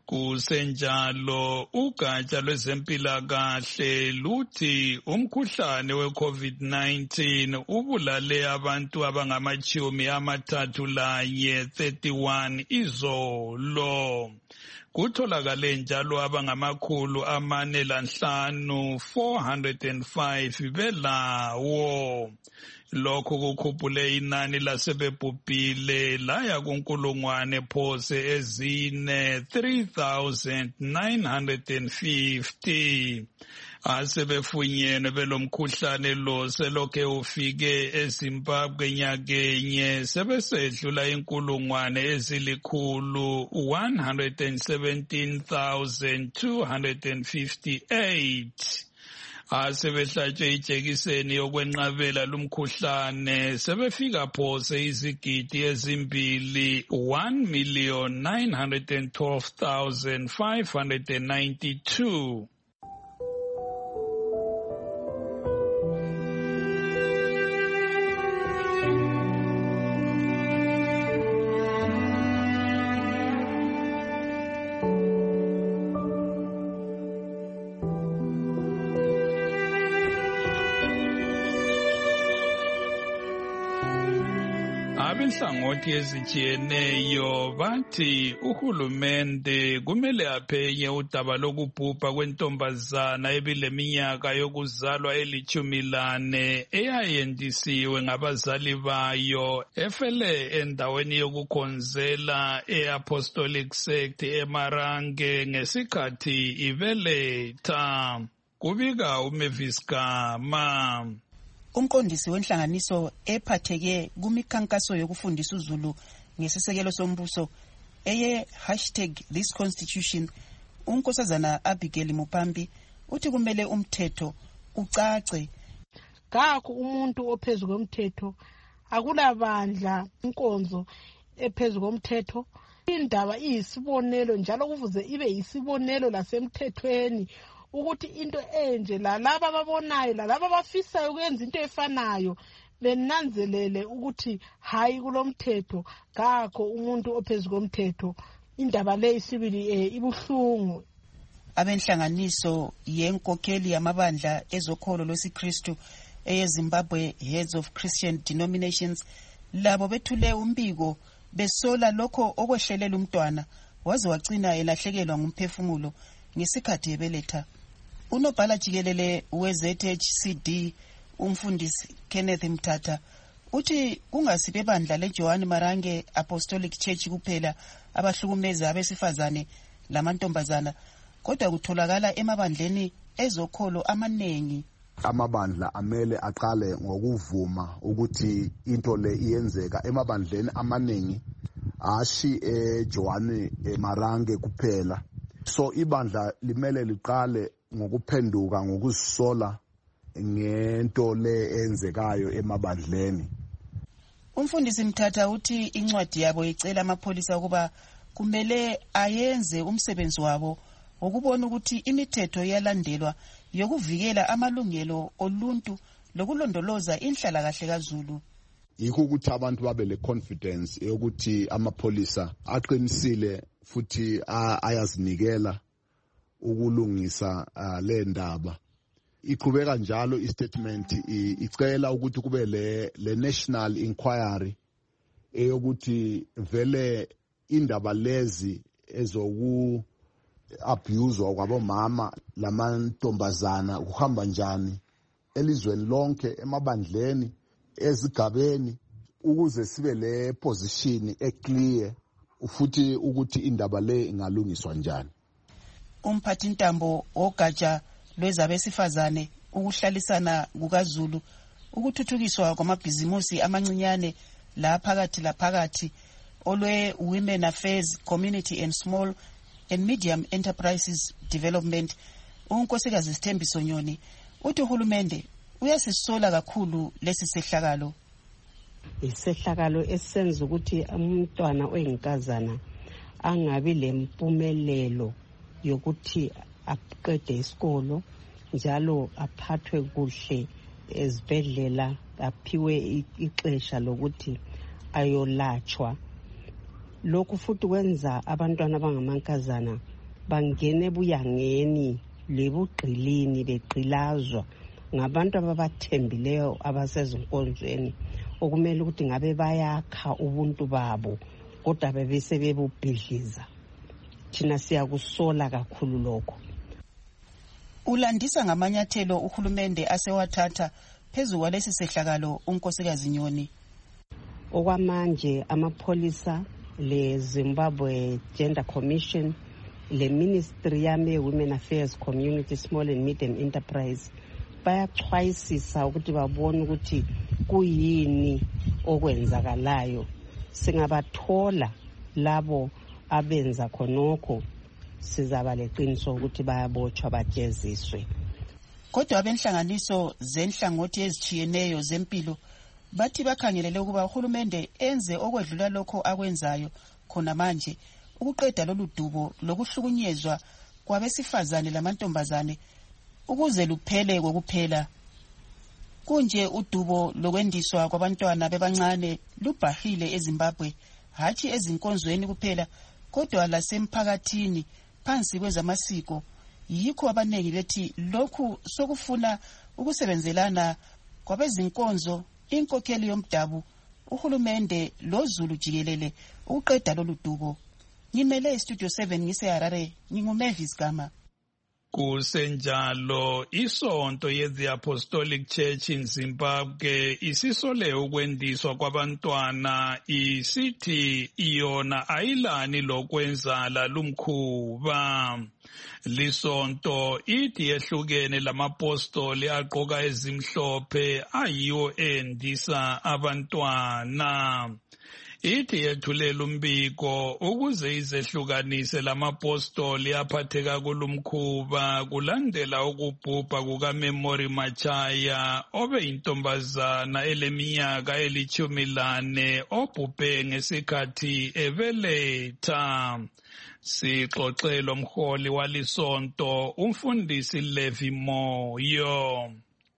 Kusenjalo ugatsha lwezempilakahle luthi umkhuhlane we-COVID nineteen ubulale abantu abangamachumi amathathu lanye thirty-one izolo. Kutholakale njalo abangamakhulu amane lanhlanu four hundred five belawo. Lokho kukhuphule inani lasebebhubhile laya kunkulungwane phose ezine three thousand nine hundred fifty. Asebefunyenwe belomkhuhlane lo selokhe ufike eZimbabwe nyakenye sebesedlula inkulungwane ezilikhulu one hundred seventeen thousand two hundred fifty-eight. Asebehlatshwe ijekiseni yokwenqabela lumkhuhlane sebefika phose izigidi ezimbili one million nine hundred twelve thousand five hundred ninety-two. Abenhlangothi ezitshiyeneyo bathi uhulumende kumele aphenye udaba lokubhubha kwentombazana ebileminyaka yokuzalwa elitshumi lane eyayendisiwe ngabazali bayo efele endaweni yokukhonzela e-Apostolic Sect eMarange ngesikhathi ibeletha. Kubika uMavis Gama. Umqondisi wenhlanganiso ephatheke kumikhankaso yokufundisa uZulu ngesisekelo sombuso eye hashtag this constitution, unkosazana Abigail Mupambi uthi kumele umthetho ucace. Ngakho umuntu ophezulu komthetho akulabandla inkonzo ephezulu komthetho. Indaba iyisibonelo njalo kufuze ibe yisibonelo lasemthethweni ukuthi into enje lalaba ababonayo lalaba abafisayo ukwenza into efanayo benanzelele ukuthi hayi kulomthetho. Ngakho umuntu ophezulu komthetho indaba le isibili eh ibuhlungu. Abenhlanganiso yenkokheli yamabandla ezokholo lwesiKristu eyeZimbabwe Heads of Christian Denominations labo bethule umbiko besola lokho okwehlelela umntwana waze wagcina elahlekelwa ngumphefumulo ngesikhathi ebeletha. Unobhala jikelele we-Z H C D umfundisi Kenneth Mthatha uthi kungasibe bandla leJohn Marange Apostolic Church kuphela abahlukumeza abesifazane lamantombazana, kodwa kutholakala emabandleni ezokholo amanengi. Amabandla amele aqale ngokuvuma ukuthi into le iyenzeka emabandleni amaningi, ashi eJohn Marange kuphela. So ibandla limele liqale ngokuphenduka ngokuzisola ngento le enzekayo emabandleni. Umfundisi Mthatha uthi incwadi yabo icela amapholisa ukuba kumele ayenze umsebenzi wabo ukubona ukuthi imithetho yalandelwa yokuvikela amalungelo oluntu lokulondoloza inhlalakahle kaZulu. Yikho ukuthi abantu babe le confidence yokuthi amapholisa aqinisile futhi ayazinikela ukulungisa le ndaba. Iqhubeka njalo istatement icela ukuthi kube le le national inquiry eyokuthi vele indaba lezi ezoku abuse kwabomama lamantombazana kuhamba njani elizweni lonke emabandleni ezigabeni ukuze sibe le position eclear futhi ukuthi indaba le ingalungiswa njani. Umphathi ntambo ogatsha lwezabesifazane ukuhlalisana kukaZulu ukuthuthukiswa kwamabhizimusi amancinyane la phakathi la phakathi olwe Women Affairs Community and Small and Medium Enterprises Development unkosikazi Sithembiso Nyoni uthi uhulumende uyasisola kakhulu lesi sehlakalo. Isehlakalo esenza ukuthi umntwana oyinkazana angabi lempumelelo yokuthi aqede isikolo njalo aphathwe kuhle ezibhedlela aphiwe ixesha lokuthi ayolatshwa. Lokhu futhi kwenza abantwana abangamankazana bangene ebuyangeni lebugqilini beqilazwa ngabantu ababathembileyo abasezinkonzweni okumele ukuthi ngabe bayakha ubuntu babo kodwa bebese bebubhidliza. Thina siyakusola kakhulu lokho. Ulandisa ngamanyathelo uhulumende asewathatha phezu kwalesi sehlakalo unkosikazi Nyoni. Okwamanje amapholisa le Zimbabwe Gender Commission le Ministry yame Women Affairs Community Small and Medium Enterprise bayaxwayisisa ukuthi babone ukuthi kuyini okwenzakalayo. Singabathola labo abenza khonokho sizaba leqiniso ukuthi bayabotshwa bajeziswe. Kodwa abenhlanganiso zenhlangothi ezichiyeneyo zempilo bathi bakhangelele ukuba uhulumende enze okwedlula lokho akwenzayo khona manje ukuqeda lolu dubo lokuhlukunyezwa kwabesifazane lamantombazane ukuze luphele kokuphela. Kunje udubo lokwendiswa kwabantwana bebancane lubhahile eZimbabwe hathi ezinkonzweni kuphela kodwa lasemphakathini phansi kwezamasiko. Yikho abanengi bethi lokhu sokufuna ukusebenzelana kwabezinkonzo inkokheli yomdabu uhulumende loZulu jikelele uqeda lolu dubo. Ngimele Studio seven ngise Harare nginguMavis Gama. Kusenjalo isonto ye-The Apostolic Church in Zimbabwe isisole ukwendiswa kwabantwana isithi iyona ayilani lokwenzala lumkhuba. Lisonto ithi yehlukene lamapostoli aqoka ezimhlophe ayiwo endisa abantwana. Ithi yethulela umbiko ukuze izehlukanise lamapostoli aphatheka kulumkhuba kulandela ukubhubha kukaMemory Machaya obe intombazana eleminyaka elithumi lane obhubhe ngesikhathi ebeletha. Sixoxelwa umholi walisonto umfundisi Levi Moyo.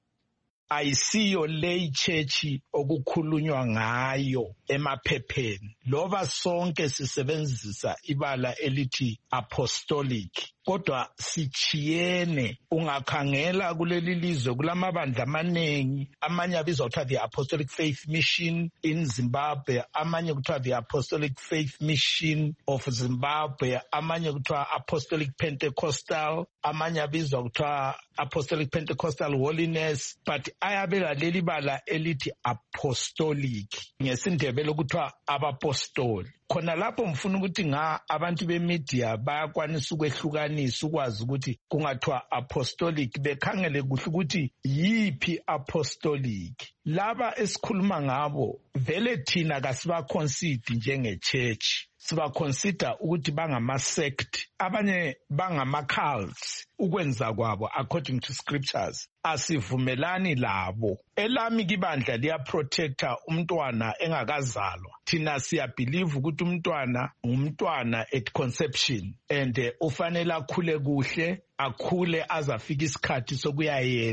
Ayisiyo le ichechi okukhulunywa ngayo emaphepheni loba sonke sisebenzisa ibala elithi apostolic kodwa sichiyene. Ungakhangela kuleli lizwe kulamabandla amanengi, amanye abizwa kuthiwa the Apostolic Faith Mission in Zimbabwe, amanye kuthiwa the Apostolic Faith Mission of Zimbabwe, amanye kuthiwa Apostolic Pentecostal, amanye abizwa kuthiwa Apostolic Pentecostal Holiness, but ayabela leli bala elithi apostolic ngesindebele kuthiwa abapostoli. Khona lapho mfuna ukuthi nga abantu bemedia bayakwanisa ukwehlukanisa ukwazi ukuthi kungathiwa apostolic bekhangele kuhle ukuthi yipi apostolic. Laba esikhuluma ngabo vele thina kasiba consider njenge church, siba consider ukuthi bangama sect, abanye bangama cults. Ukwenza kwabo according to scriptures asivumelani labo. Elami kibandla liya protector umntwana engakazalwa. Thina siya believe ukuthi umntwana ngumntwana at conception and uh, ufanele akhule kuhle, akhule azafika isikhathi sokuyayenda.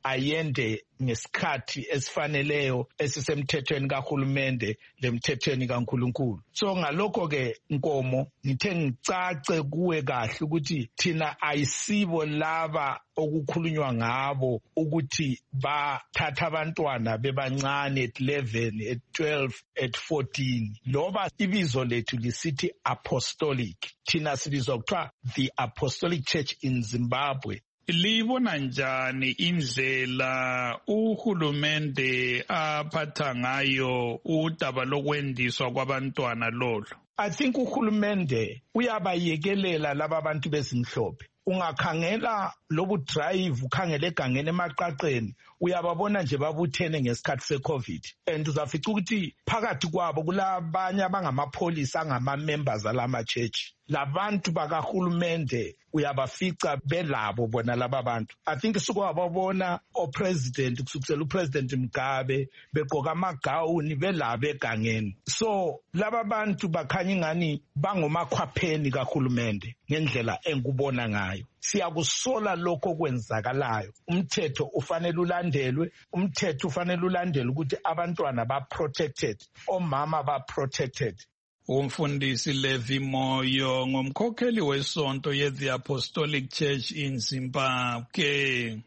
ayende ngesikhathi esifaneleyo esisemthethweni kahulumende lemthethweni kaNkulunkulu. So ngalokho ke Nkomo ngithe ngicace kuwe kahle ukuthi thina ayisibo laba okukhulunywa ngabo ukuthi bathatha abantwana bebancane at eleven, at twelve, at fourteen. Loba ibizo lethu lisithi apostolic. Thina sibizwa kuthiwa the Apostolic Church in Zimbabwe. Libona njani indlela uhulumende aphatha ngayo udaba lokwendiswa kwabantwana lolo? I think uhulumende uyabayekelela laba bantu bezimhlophe. Ungakhangela lobu drive ukhangele egangeni emaqaqeni uyababona nje babuthene ngesikhathi seCovid, and uzafica ukuthi phakathi kwabo kulabanye abangamapholisa angama-members alama church. Labantu bakahulumende uyabafica belabo bona laba bantu. I think sukwababona o-president kusukela upresident Mugabe begqoka amagawuni belabo egangeni. So laba bantu bakhanya ingani bangomakhwapheni kahulumende ngendlela engikubona ngayo. Siyakusola lokho kwenzakalayo. Umthetho ufanele ulandelwe, umthetho ufanele ulandelwe ukuthi abantwana ba protected, omama ba protected. Umfundisi Levi Moyo ngumkhokheli wesonto ye The Apostolic Church in Zimbabwe.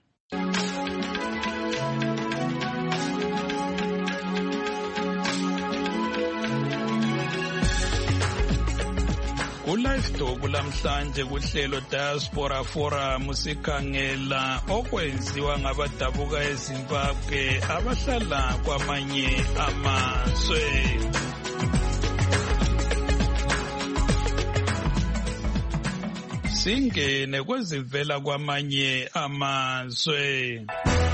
Ku-Live Talk lamhlanje kuhlelo Diaspora Forum sikhangela okwenziwa ngabadabuka eZimbabwe abahlala kwamanye amazwe. Singene kwezivela kwamanye amazwe.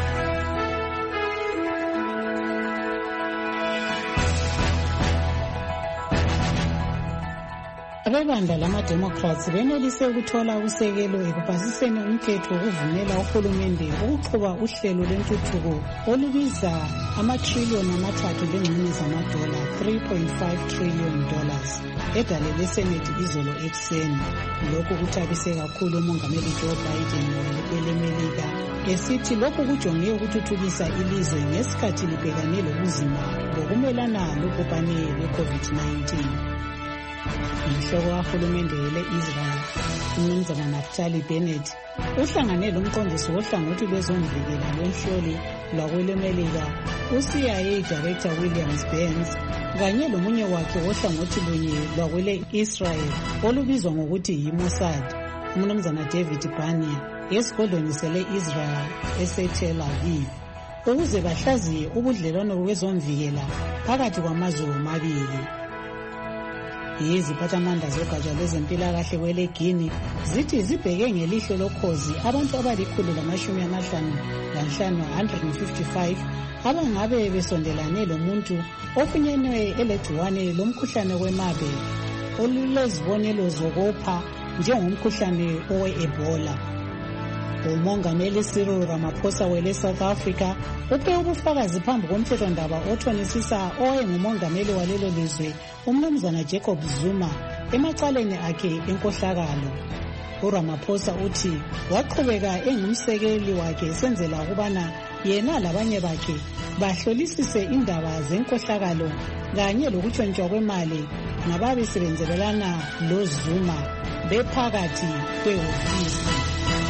Abebandla lama-Democrats benelise ukuthola usekelo ekupasiseni umthetho wokuvumela uhulumende ukuqhuba uhlelo lwentuthuko olubiza amatriliyoni amathathu lengxenye zamadola three point five trillion dollars edalele Senate izolo ekuseni. Lokhu kuthabise kakhulu umongameli Joe Biden welemelika esithi lokhu kujonge ukuthuthukisa ilizwe ngesikhathi libhekane lobuzima bokumelana lobhubhane lwe-COVID nineteen. Umhloko wahulumende le-Israel uMnumzana Naftali Bennett uhlangane lomqondisi wohlangothi lwezomvikela lwenhloli lwakwelemelika u-C I A Director Williams Burns kanye lomunye wakhe wohlangothi lunye lwakwele-Israel olubizwa ngokuthi yi-Mossad, uMnumzana David Barnea, esigodlweni sele-Israel ese-Tel Aviv ukuze bahlaziye ubudlelwano bwezomvikela phakathi kwamazwe omabili. Iziphathamandla zogatsha lwezempilakahle kweleGuinea zithi zibheke ngelihlo lokhozi abantu abalikhulu lamashumi amahlanu lanhlanu one hundred fifty-five abangabe besondelane lomuntu ofunyenwe elegciwane lomkhuhlane wemabe olulezibonelo zokopha njengomkhuhlane owe-Ebola. Umongameli Cyril Ramaphosa wele South Africa uphe ubufakazi phambi komthethondaba othonisisa owayengumongameli walelo lizwe uMnumzana Jacob Zuma emacaleni akhe enkohlakalo. uRamaphosa uthi waqhubeka engumsekeli wakhe esenzela ukubana yena labanye bakhe bahlolisise indaba zenkohlakalo kanye lokutshontshwa kwemali ngababesebenzelana loZuma bephakathi kwehhovisi.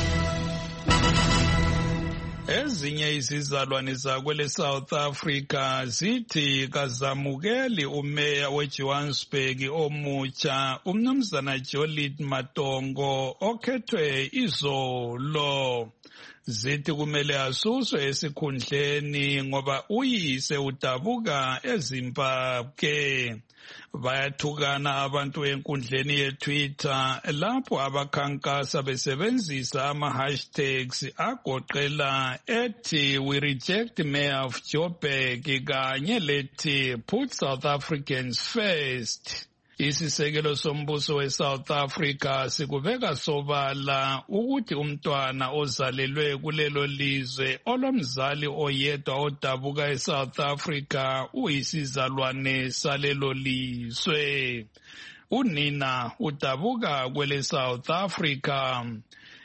Ezinye izizalwane zakwele South Africa zithi kazamukeli umeya weJohannesburg omutsha uMnumzana Jolid Matongo okhethwe izolo. Zithi kumele asuswe esikhundleni ngoba uyise udabuka eZimbabwe. Bayathukana abantu enkundleni yeTwitter lapho abakhankasa besebenzisa ama-hashtags agoqela ethi we reject Mayor of Joburg kanye lethi put South Africans first. Isisekelo sombuso weSouth Africa sikubeka sobala ukuthi umntwana ozalelwe kulelo lizwe olomzali oyedwa odabuka eSouth Africa uyisizalwane salelo lizwe. Unina udabuka kwele South Africa.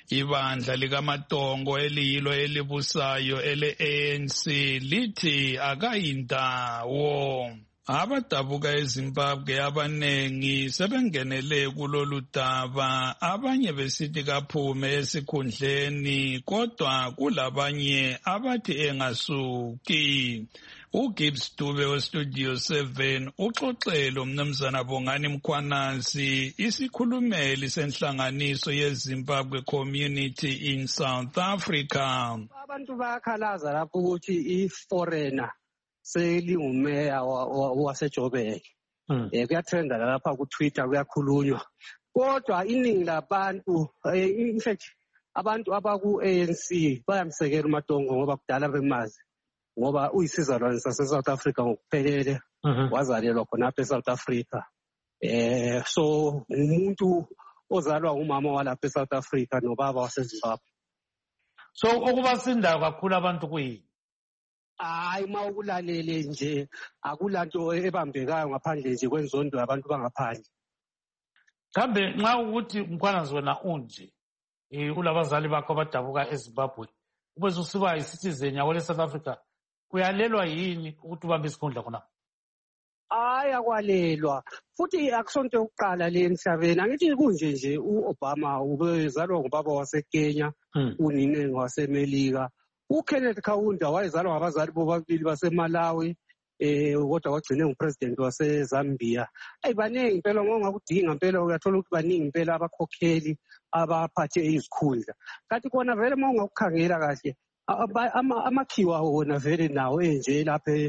Ibandla likaMatongo eliyilo elibusayo ele-A N C lithi akayindawo. Abadabuka eZimbabwe abanengi sebengenele kulolu daba, abanye besithi kaphume esikhundleni, kodwa kulabanye abathi engasuki. uGibbs Dube weStudio seven uxoxele umnumzana Bongani Mkhwanazi, isikhulumeli senhlanganiso yeZimbabwe Community in South Africa. Abantu bayakhalaza lapho ukuthi iforeigner selingumeya waseJoburg. Eh kuyatrenda lapha ku Twitter kuyakhulunywa. Kodwa iningi labantu in fact abantu abaku A N C bayamsekela uMatongo ngoba kudala bemazi. Ngoba uyisizalwane sase South Africa ngokuphelele, wazalelwa khona lapha eSouth Africa. Eh so umuntu ozalwa umama walapha eSouth Africa nobaba waseZimbabwe. So okubasindayo kakhulu abantu kuyini? Hayi mawukulalele nje akulanto ebambekayo ngaphandle nje kwenzondo yabantu bangaphandle. Kambe nxa ukuthi Mkhwanazi wena unje eh ulabazali bakho abadabuka eZimbabwe ubese usiba yisitizeni yakwele South Africa, uyalelwa yini ukuthi ubambe isikhundla khona? Hayi akwalelwa futhi akusonto yokuqala le emhlabeni. Angithi kunje nje uObama ubezalwa ngubaba waseKenya, unine waseMelika. uKenneth Kaunda wayezalwa ngabazali bobabili baseMalawi, eh kodwa wagcine ngupresident waseZambia. Ayibaningi impela ngongakudinga impela uyathola ukuthi baningi impela abakhokheli abaphathe izikhundla. Kanti kona vele mawungakukhangela kahle amakhiwa wona vele nawo enje lapha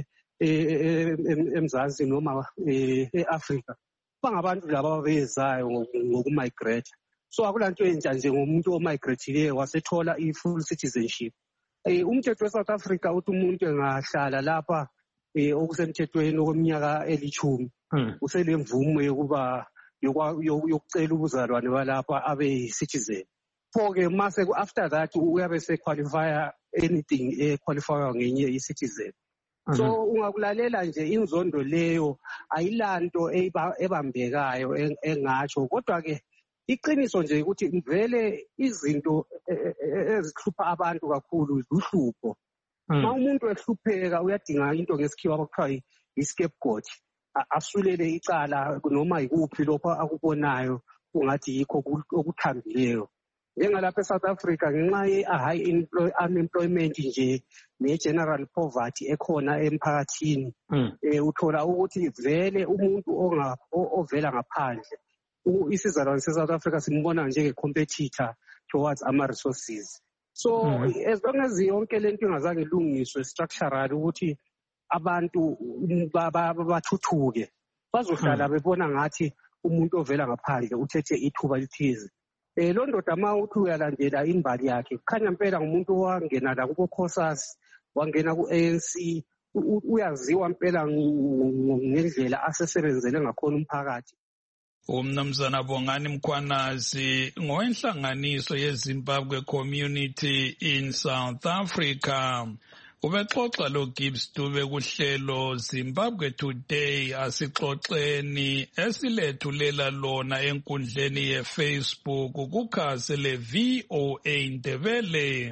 eMzansi noma eAfrica bangabantu laba bezayo ngokumigrate. So akulanto entsha nje ngomuntu omigrate wasethola i-full citizenship. Umthetho weSouth Africa uthi umuntu engahlala lapha okusemthethweni okweminyaka elithumi uselemvumo yokuba yokucela ubuzalwane balapha abe citizen. Pho-ke mase after that uyabe se qualify anything e qualify ngenye i-citizen. So ungakulalela nje inzondo leyo ayilanto ebambekayo engatsho, kodwa ke iqiniso nje ukuthi vele izinto ezihlupha abantu kakhulu luhlupho. Ma umuntu ehlupheka uyadinga into ngesikhiwa abakuthiwa i-scapegoat, asulele icala noma yikuphi lokho akubonayo ungathi yikho okuthambileyo. Njengalapha eSouth Africa ngenxa ye-high unemployment nje ne-general poverty ekhona emphakathini, uthola ukuthi vele umuntu ovela ngaphandle isizalwane se-South Africa simbona njenge-competitor towards ama-resources. So as long as yonke lento ingazange ilungiswe structural ukuthi abantu bathuthuke, bazohlala bebona ngathi umuntu ovela ngaphandle uthethe ithuba lithize. Eh lo ndoda ma uthi uyalandela imbali yakhe kukhanya impela ngumuntu owangena la kubo Khosas, wangena ku A N C, uyaziwa impela ngendlela asesebenzele ngakhona umphakathi. Umnumzana Bongani Mkhwanazi ngowenhlanganiso yeZimbabwe Community in South Africa ubexoxa lo Gibbs Dube kuhlelo Zimbabwe Today asixoxeni esilethulela lona enkundleni yeFacebook kukhasi le V O A Ndebele.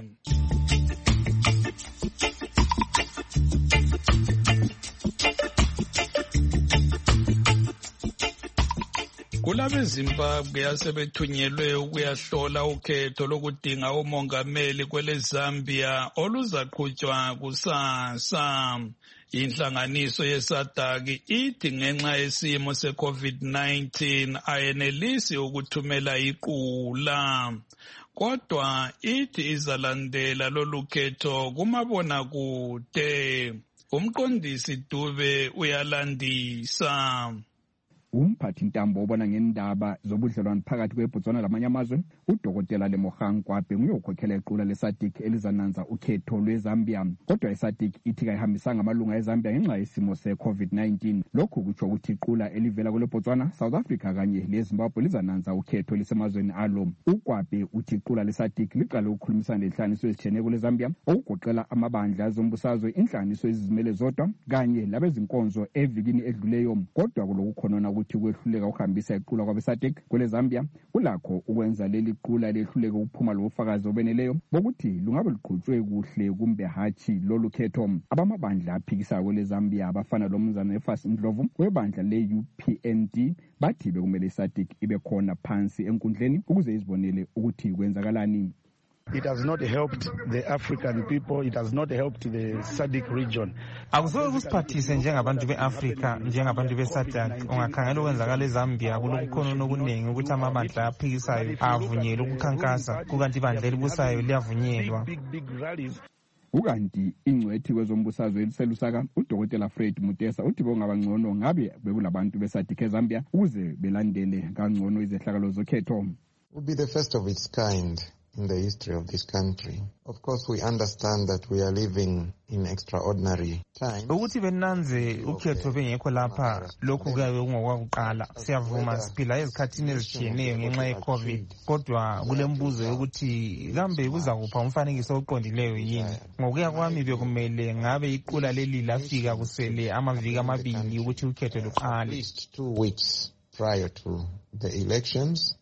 KulabeZimbabwe asebethunyelwe ukuyahlola ukhetho lokudinga umongameli kwele Zambia oluzaqhutshwa kusasa. Inhlanganiso yeSADC ithi ngenxa yesimo se-COVID nineteen ayenelisi ukuthumela iqula, kodwa ithi izalandela lolu khetho kumabonakude. Umqondisi Dube uyalandisa. Umphathi ntambo obona ngendaba zobudlelwano phakathi kweBotswana lamanye amazwe uDokotela Lemogang Kwape nguyokhokhela iqula leSADC elizananza ukhetho lweZambia, kodwa iSADC ithi kayihambisanga amalunga eZambia ngenxa yesimo se-COVID nineteen. Lokhu kutsho ukuthi iqula elivela kweBotswana, South Africa kanye leZimbabwe lizananza ukhetho lisemazweni alo. uKwape uthi iqula leSADC liqale ukukhulumisana lenhlanganiso ezitshiyeneyo leZambia okugoqela amabandla ezombusazwe, inhlanganiso ezizimele zodwa kanye labezinkonzo evikini edluleyo, kodwa kulokukhonona uthi kwehluleka ukuhambisa iqula kwabe-SADC kwele Zambia kulakho ukwenza leli qula lehluleka ukuphuma lobufakazi obeneleyo bokuthi lungabe luqhutshwe kuhle kumbe hatshi lolu khetho. Abamabandla aphikisayo kwele Zambia abafana lomnumzana Efas Ndlovu webandla le-U P N D bathi bekumele i-SADC ibe khona phansi enkundleni ukuze izibonele ukuthi kwenzakalani. It has not helped the African people. It has not helped the SADC region. Akusoke kusiphathise njengabantu be-Afrika, njengabantu be-SADC. Ungakhangela okwenzakala eZambia kulokukhona okuningi ukuthi amabandla aphikisayo avunyelwe ukukhankasa, kukanti ibandla elibusayo liyavunyelwa. Ukanti ingcwethi kwezombusazwe eliselusaka uDokotela Fred Mutesa uthi bongabangcono ngabe bekulabantu be-SADC eZambia ukuze belandele kangcono izehlakalo zokhetho. Would be the first of its kind in the history of this country. Of course, we understand that we are living in extraordinary times. Ukuthi benanze ukhetho bengekho lapha lokhu kuyabe kungokwakuqala. Siyavuma siphila ezikhathini ezitshiyeneyo ngenxa ye-COVID. Kodwa kulembuzo yokuthi kambe kuzakupha umfanekiso oqondileyo yini? Ngokuya kwami bekumele ngabe iqula leli lafika kusele amaviki amabili ukuthi ukhetho luqale. At least two weeks prior to the elections.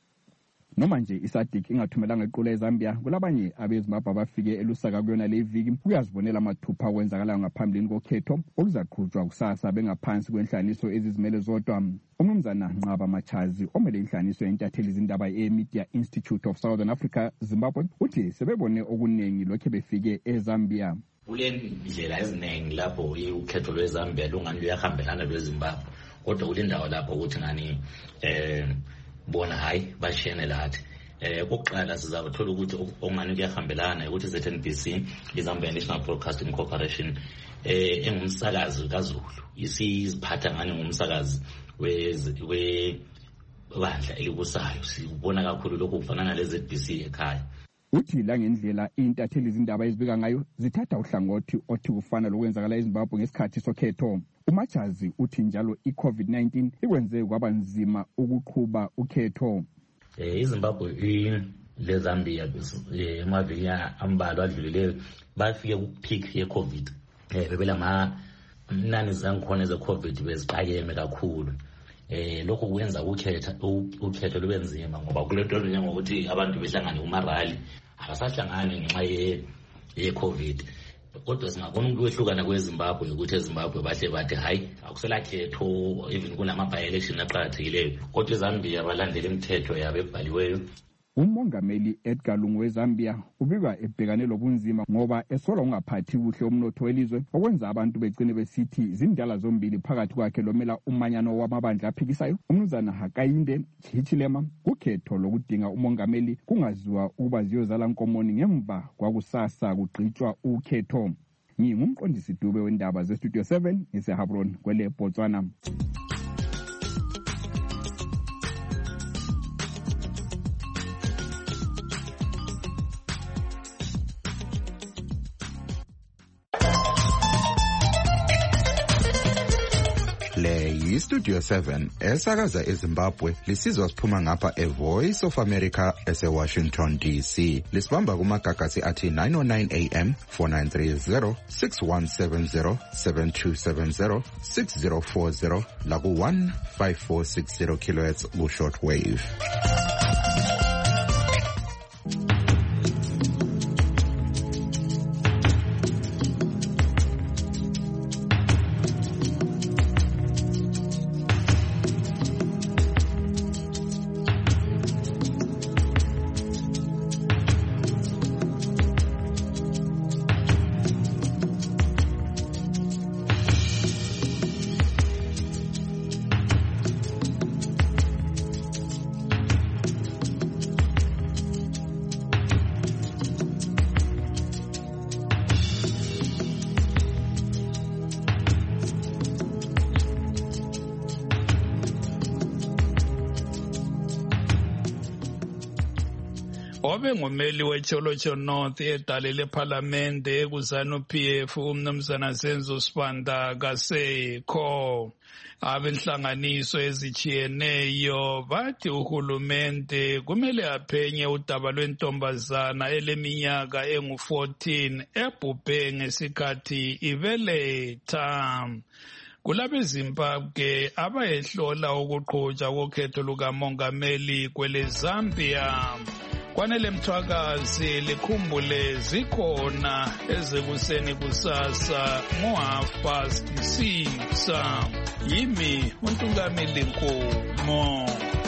Noma nje i-SADC ingathumelanga iqula eZambia kulabanye abezimbabwe abafike elusaka kuyona le viki kuyazibonela amathupha okwenzakalayo ngaphambili kokhetho oluzaqhutshwa kusasa bengaphansi kwenhlaniso ezizimele zodwa. Umnumzana Nqaba Machazi omele inhlaniso yentatheli izindaba e-Media Institute of Southern Africa Zimbabwe uthi sebebone okuningi lokho befike eZambia. Kulendlela eziningi lapho ukhetho lweZambia lungani luyahambelana lweZimbabwe kodwa kulendawo lapho ukuthi ngani eh bona hayi bashene lathi. Eh kokuqala sizathola ukuthi ongani kuyahambelana ukuthi Z N B C iZambia National Broadcasting Corporation eh engumsakazi kaZulu isiziphatha ngani ngumsakazi we we bandla elibusayo. Sibona kakhulu lokho kufanana le Z B C ekhaya. Uthi la ngendlela intatheli izindaba ezibika ngayo zithatha uhlangothi othi kufana lokwenzakala eZimbabwe ngesikhathi sokhetho. Umachazi uthi njalo i-COVID nineteen ikwenze kwaba nzima ukuqhuba ukhetho. Eh iZimbabwe le Zambia emaviki ambalwa adlulileyo bafike ku-peak ye-COVID. Eh bebela ma nani zangikhona ze-COVID beziqayeme kakhulu. Eh lokho kuyenza ukhetha ukhetho lube nzima ngoba kulento njengokuthi abantu behlangane kumarali abasahlangani ngenxa ye-COVID. Kodwa singabona umuntu wehlukana kweZimbabwe ukuthi eZimbabwe bahle bathi hayi akusela khetho even kunama by-election aqhakathekileyo kodwa eZambia balandela imithetho yabo ebhaliweyo. Umongameli Edgar Lungu weZambia ubikwa ebhekane lobunzima ngoba esola ungaphathi kuhle umnotho welizwe okwenza abantu begcine besithi izindala zombili phakathi kwakhe lomela umanyano wamabandla aphikisayo umnumzana Hakainde Hichilema ukhetho lokudinga umongameli kungaziwa ukuba ziyozala nkomoni ngemva kwakusasa kugqitshwa ukhetho. Ngingumqondisi Dube wendaba ze Studio seven eseHabron kwele Botswana. Le yi-Studio seven esakaza eZimbabwe lisizwa siphuma ngapha e-Voice of America ese-Washington D C. Lisibamba kumagagasi athi nine oh nine A M, four nine three zero, six one seven zero, seven two seven zero, six zero four zero laku one five four six zero kilohertz ku-short wave. Obe ngumeli wecholocho North edalele parliamente ekuzanu P F umnumzana Senzo Sibanda kasekho. Abenhlanganiso ezichiyeneyo bathi uhulumende kumele aphenye udaba lwentombazana eleminyaka engu fourteen ebhubhe ngesikhathi ibeletha. kulabezimbabwe abayehlola ukuqhutshwa kokhetho lukamongameli kwele Zambia. Kwanele Mthwakazi likhumbule zikhona ezekuseni kusasa ngo half past six. Yimi uNtungameli Nkomo.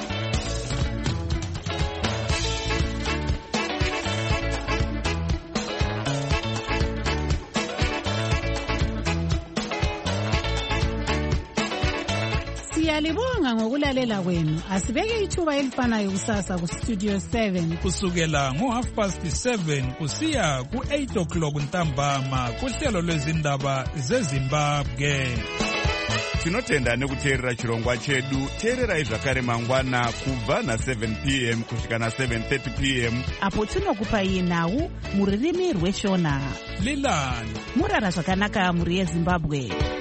Siyalibonga ngokulalela kwenu. Asibeke ithuba elifanayo kusasa ku Studio seven kusukela ngo half past seven kusiya ku eight o'clock ntambama kuhlelo lwezindaba zeZimbabwe. Tinotenda nekuteerera chirongwa chedu. Teererai zvakare mangwana kubva na seven p m kusvika na seven thirty p m apo tinokupai nhau muririmi rweshona. Lilani murara zvakanaka muri yeZimbabwe.